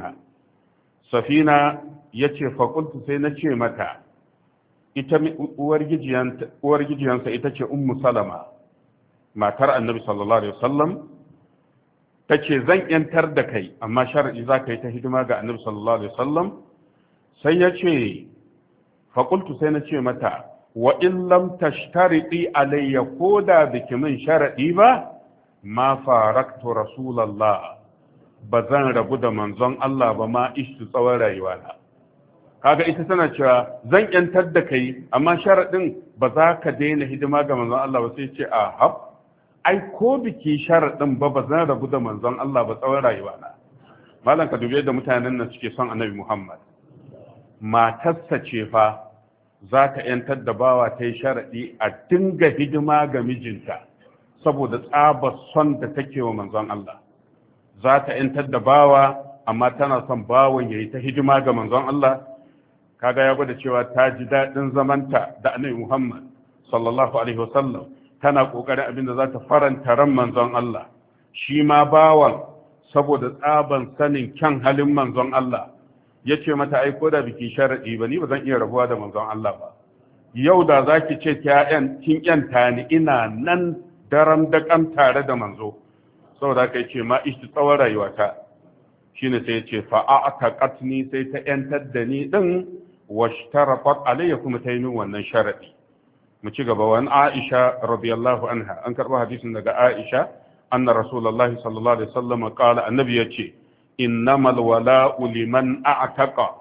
Speaker 1: safina ya ce faƙultu sai na ce mata ita uwar gijiyansa ita ce ummu salama matar annabi sallallahu alaihi wasallam ta ce zan yantar da kai amma shar'i za ka yi ta hidima ga annabi sallallahu alaihi wasallam sai ya ce faƙultu sai na ce mata wa in lam tashtariɗi alayya ko da biki min sharaɗi ba ma faraktu rasulallah ba zan rabu da manzon Allah ba ma ishtu tsawon rayuwa na. Kaga ita tana cewa zan yantar da kai amma sharaɗin ba za ka daina hidima ga manzon Allah ba sai ce a hab ai ko biki sharaɗin ba zan rabu da manzon Allah ba tsawon rayuwa na. Malam ka dubi yadda mutanen nan suke son Annabi Muhammad. Matarsa ce fa za ta yantar da bawa ta yi sharaɗi a dinga hidima ga mijinta saboda tsabar son da take wa manzon Allah. Za ta yantar da bawa amma tana son bawan ya yi ta hidima ga manzon Allah. Kaga ya gwada cewa ta ji daɗin zamanta da Annabi Muhammad sallallahu alaihi wasallam, tana ƙoƙarin abin da za ta faranta ran manzon Allah. Shi ma bawan saboda tsaban sanin kyan halin manzon Allah ya ce mata ai ko da biki sharaɗi ba ni ba zan iya rabuwa da manzon Allah ba. Yau da za ki ce kin yanta ni ina nan daram da kam tare da manzo. Saboda haka ce ma ishi tsawon rayuwata. Shine sai ya ce fa'ataqatni sai ta yantar da ni din washtarafat alayya kuma ta yi min wannan sharadi. Mu ci gaba. Wani Aisha radiyallahu anha an karɓi hadisin daga Aisha anna rasulullahi sallallahu alaihi wasallam qala annabi yace innamal wala'u liman a'taqa,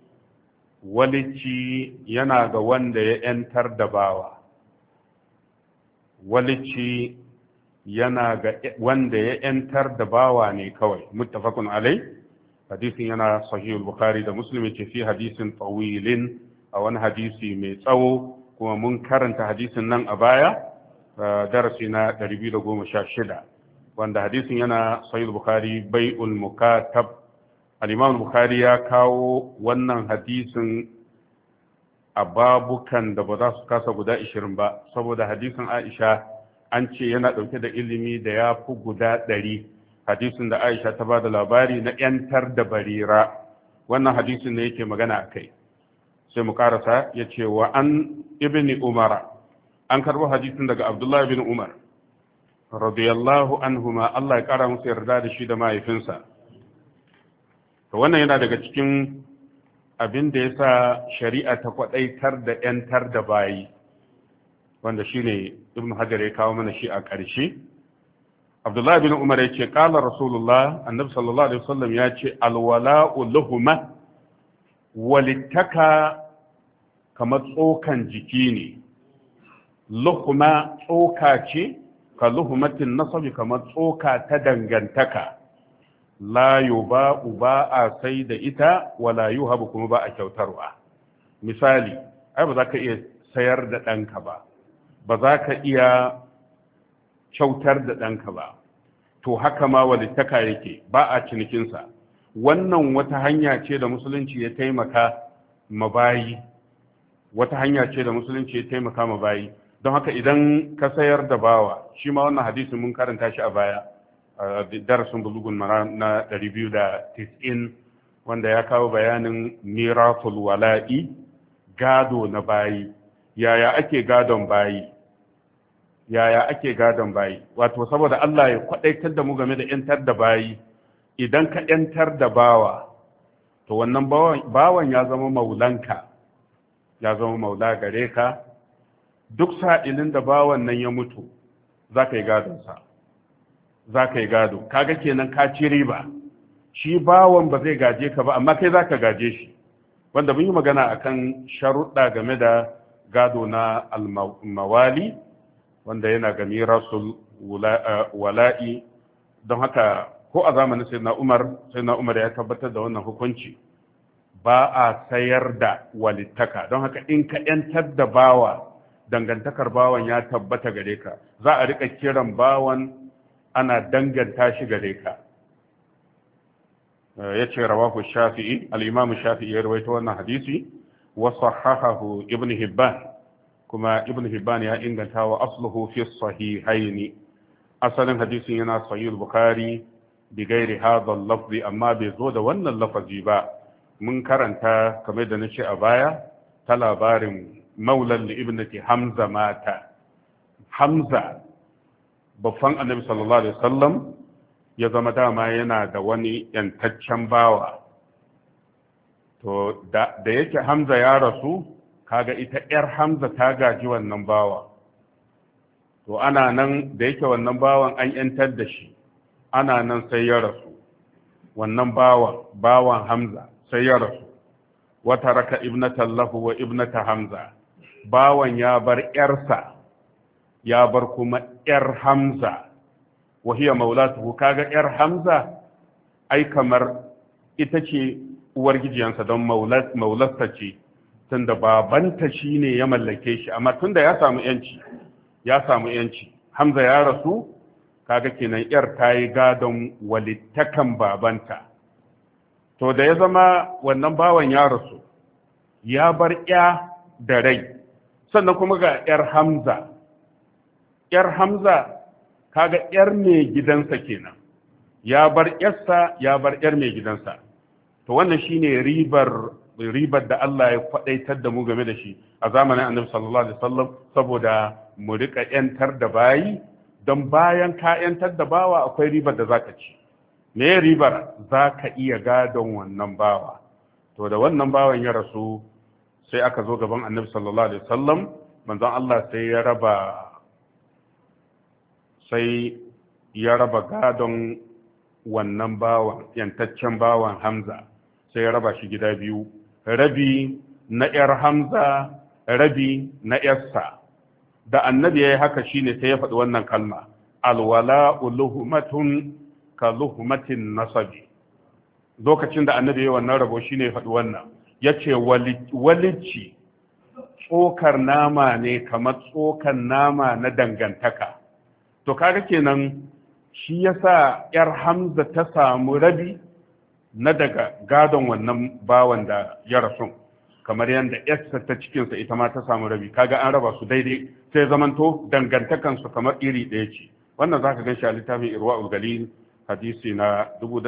Speaker 1: walici yana ga wanda ya yantar da bawa. Walici yana ga wanda ya yantar da bawa ne kawai. Muttafaqun alai. Hadisin yana sahih al-Bukhari da Muslim, ce fi hadisin tawilin, a wani hadisi mai tsawo, kuma mun karanta hadisin nan a baya darasi na 216, wanda hadisin yana sahih al-Bukhari bai'ul mukatab. Al-Imam al-Bukhari ya kawo wannan hadisin a babukan da ba za su kasa guda 20 ba, saboda hadisin Aisha an ce yana ɗauke da ilimi da ya fi guda 100. Hadisin da Aisha ta ba da labari na ‘yantar da barira, wannan hadisin ne yake magana a kai. Sai mu karasa ya ce wa an ibn Umar, an karɓo hadisin daga Abdullah ibn Umar, radiyallahu anhuma, Allah ya ƙara musu yarda da shi da mahaifinsa. To wannan yana daga cikin abin da ya sa shari'a ta kwaɗaitar da ‘yantar da bayi, wanda shi ne Ibn Hajar ya kawo mana shi a ƙarshe. Abdullahi bin Umar ya ce, ƙala Rasulullah, annabi sallallahu Alaihi wasallam ya ce, alwala'u luhuma, walittaka kamar tsokan jiki ne, luhuma tsoka ce, ka luhumatin nasabi kamar tsoka ta dangantaka, la yuba'u ba a sai da ita, wala yuhabu kuma ba a kyautarwa. Misali, ai ba za ka iya sayar da ɗanka ba, ba za ka iya kyautar da ɗanka ba, to haka ma walittaka yake ba a cinikinsa. Wannan wata hanya ce da musulunci ya taimaka mabayi, wata hanya ce da musulunci ya taimaka mabayi. Don haka idan ka sayar da bawa, shi ma wannan hadisin mun karanta shi a baya a darasin bulugun mara na 290, wanda ya kawo bayanin mirasul wala'i, gado na bayi. Yaya ake gadon bayi? Yaya ake gadon bayi? Wato saboda Allah ya kwadaitar da mu game da ‘yantar da bayi, idan ka ‘yantar da bawa, to wannan bawan ya zama maulanka, ya zama maula gare ka. Duk sa'ilin da bawan nan ya mutu, za ka yi gadonsa, za ka yi gado. Kaga kenan ka ci riba. Shi bawan ba zai gaje ka ba, amma kai za ka gaje shi. Wanda mun yi magana akan sharuɗa game da gado na al-mawali, wanda yana ga mirasul wala'i. Don haka ko a zamanin sayyidina Umar ya tabbatar da wannan hukunci, ba a sayar da walittaka. Don haka in ka ‘yantar da bawa, dangantakar bawan ya tabbata gare ka, za a rika kiran bawan ana danganta shi gare ka. Ya ce rawahu Shafi'i, al-Imam Shafi'i ya rawaito wannan hadisi, wa sahahahu Ibn Hibban. kuma ibn hibban ya inganta wa asluhu fi sahihaini. Asalin hadisin yana sahih bukhari bi gairi hadha al-lafzi, amma bai zo da wannan lafazi ba. Mun karanta kamar da nace a baya ta labarin maulan li ibnati hamza mata. Hamza babban annabi sallallahu alaihi wasallam ya zama dama yana da wani yantaccen bawa, to da yake hamza ya rasu, kaga ita yar hamza ta gaji wannan bawa. To ana nan da yake wannan bawan an yantar da shi, ana nan sai ya rasu wannan bawan hamza sai ya rasu. Wata raka ibnatan lahu wa ibnata hamza, bawan ya bar yarsa ya bar kuma yar hamza, wa hiya maulatuhu. kaga yar hamza ai kamar ita ce uwar gijiyansa, don maulasta ce, tunda babanta shine ya mallake shi, amma tunda ya samu yanci hamza ya rasu, kaga kenan yar ta yi gadon walittakan babanta. To da ya zama wannan bawan ya rasu ya bar ya da rai, sannan kuma ga yar hamza kaga yar mai gidansa kenan, ya bar yarsa ya bar yar mai gidansa. To wannan shine ribar da Allah ya kwadaitar da mu game da shi a zamanin Annabi sallallahu alaihi wasallam, saboda mu rika yantar da bayi, don bayan ka yantar da bawa akwai ribar da zaka ci. Me ribar? Zaka iya gadon wannan bawa. To da wannan bawan ya rasu sai aka zo gaban Annabi sallallahu alaihi wasallam, manzon Allah sai ya raba gadon wannan bawan, yantaccen bawan Hamza, sai ya raba shi gida biyu, rabi na ‘yar Hamza, rabi na ‘yarsa. Da annabi ya yi haka shine sai ya faɗi wannan kalma, alwala'u luhmatun ka luhmatin nasabi. Lokacin da annabi ya yi wannan rabo shine ya faɗi wannan, ya ce walicci tsokar nama ne kamar tsokar nama na dangantaka. To kaga kenan shi yasa ‘yar Hamza ta samu rabi na daga gadon wannan bawan da ya rasu, kamar yadda yarsa ta cikinsa ita ma ta samu rabi. Kaga an raba su daidai, sai zamanto dangantakansu kamar iri ɗaya ce. Wannan za ka gan shi a littafin Irwa'ul Galil, hadisi na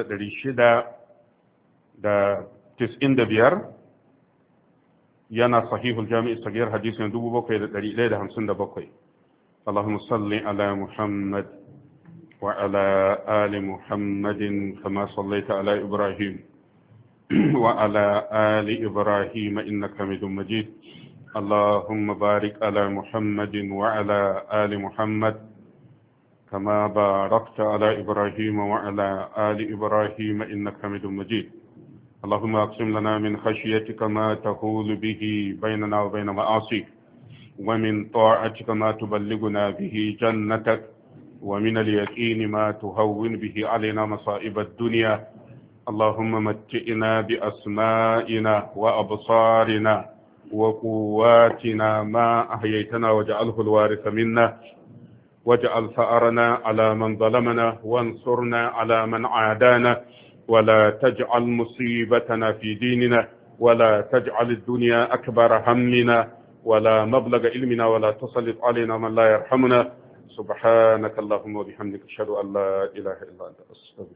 Speaker 1: 695, yana sahihul jami'i sagir hadisi na 7157. Allahumma salli ala Muhammad وعلى آل محمد كما صليت على إبراهيم وعلى آل إبراهيم إنك حميد مجيد. اللهم بارك على محمد وعلى آل محمد كما باركت على إبراهيم وعلى آل إبراهيم إنك حميد مجيد. اللهم اقسم لنا من خشيتك ما تحول به بيننا وبين معاصيك، ومن طاعتك ما تبلغنا به جنتك، ومن اليقين ما تهون به علينا مصائب الدنيا. اللهم متئنا بأسمائنا وأبصارنا وقواتنا ما أحييتنا، واجعله الوارث منا، واجعل ثأرنا على من ظلمنا، وانصرنا على من عادانا، ولا تجعل مصيبتنا في ديننا، ولا تجعل الدنيا أكبر همنا ولا مبلغ علمنا، ولا تسلط علينا من لا يرحمنا. سبحانك اللهم وبحمدك أشهد أن لا إله إلا أنت أستغفرك.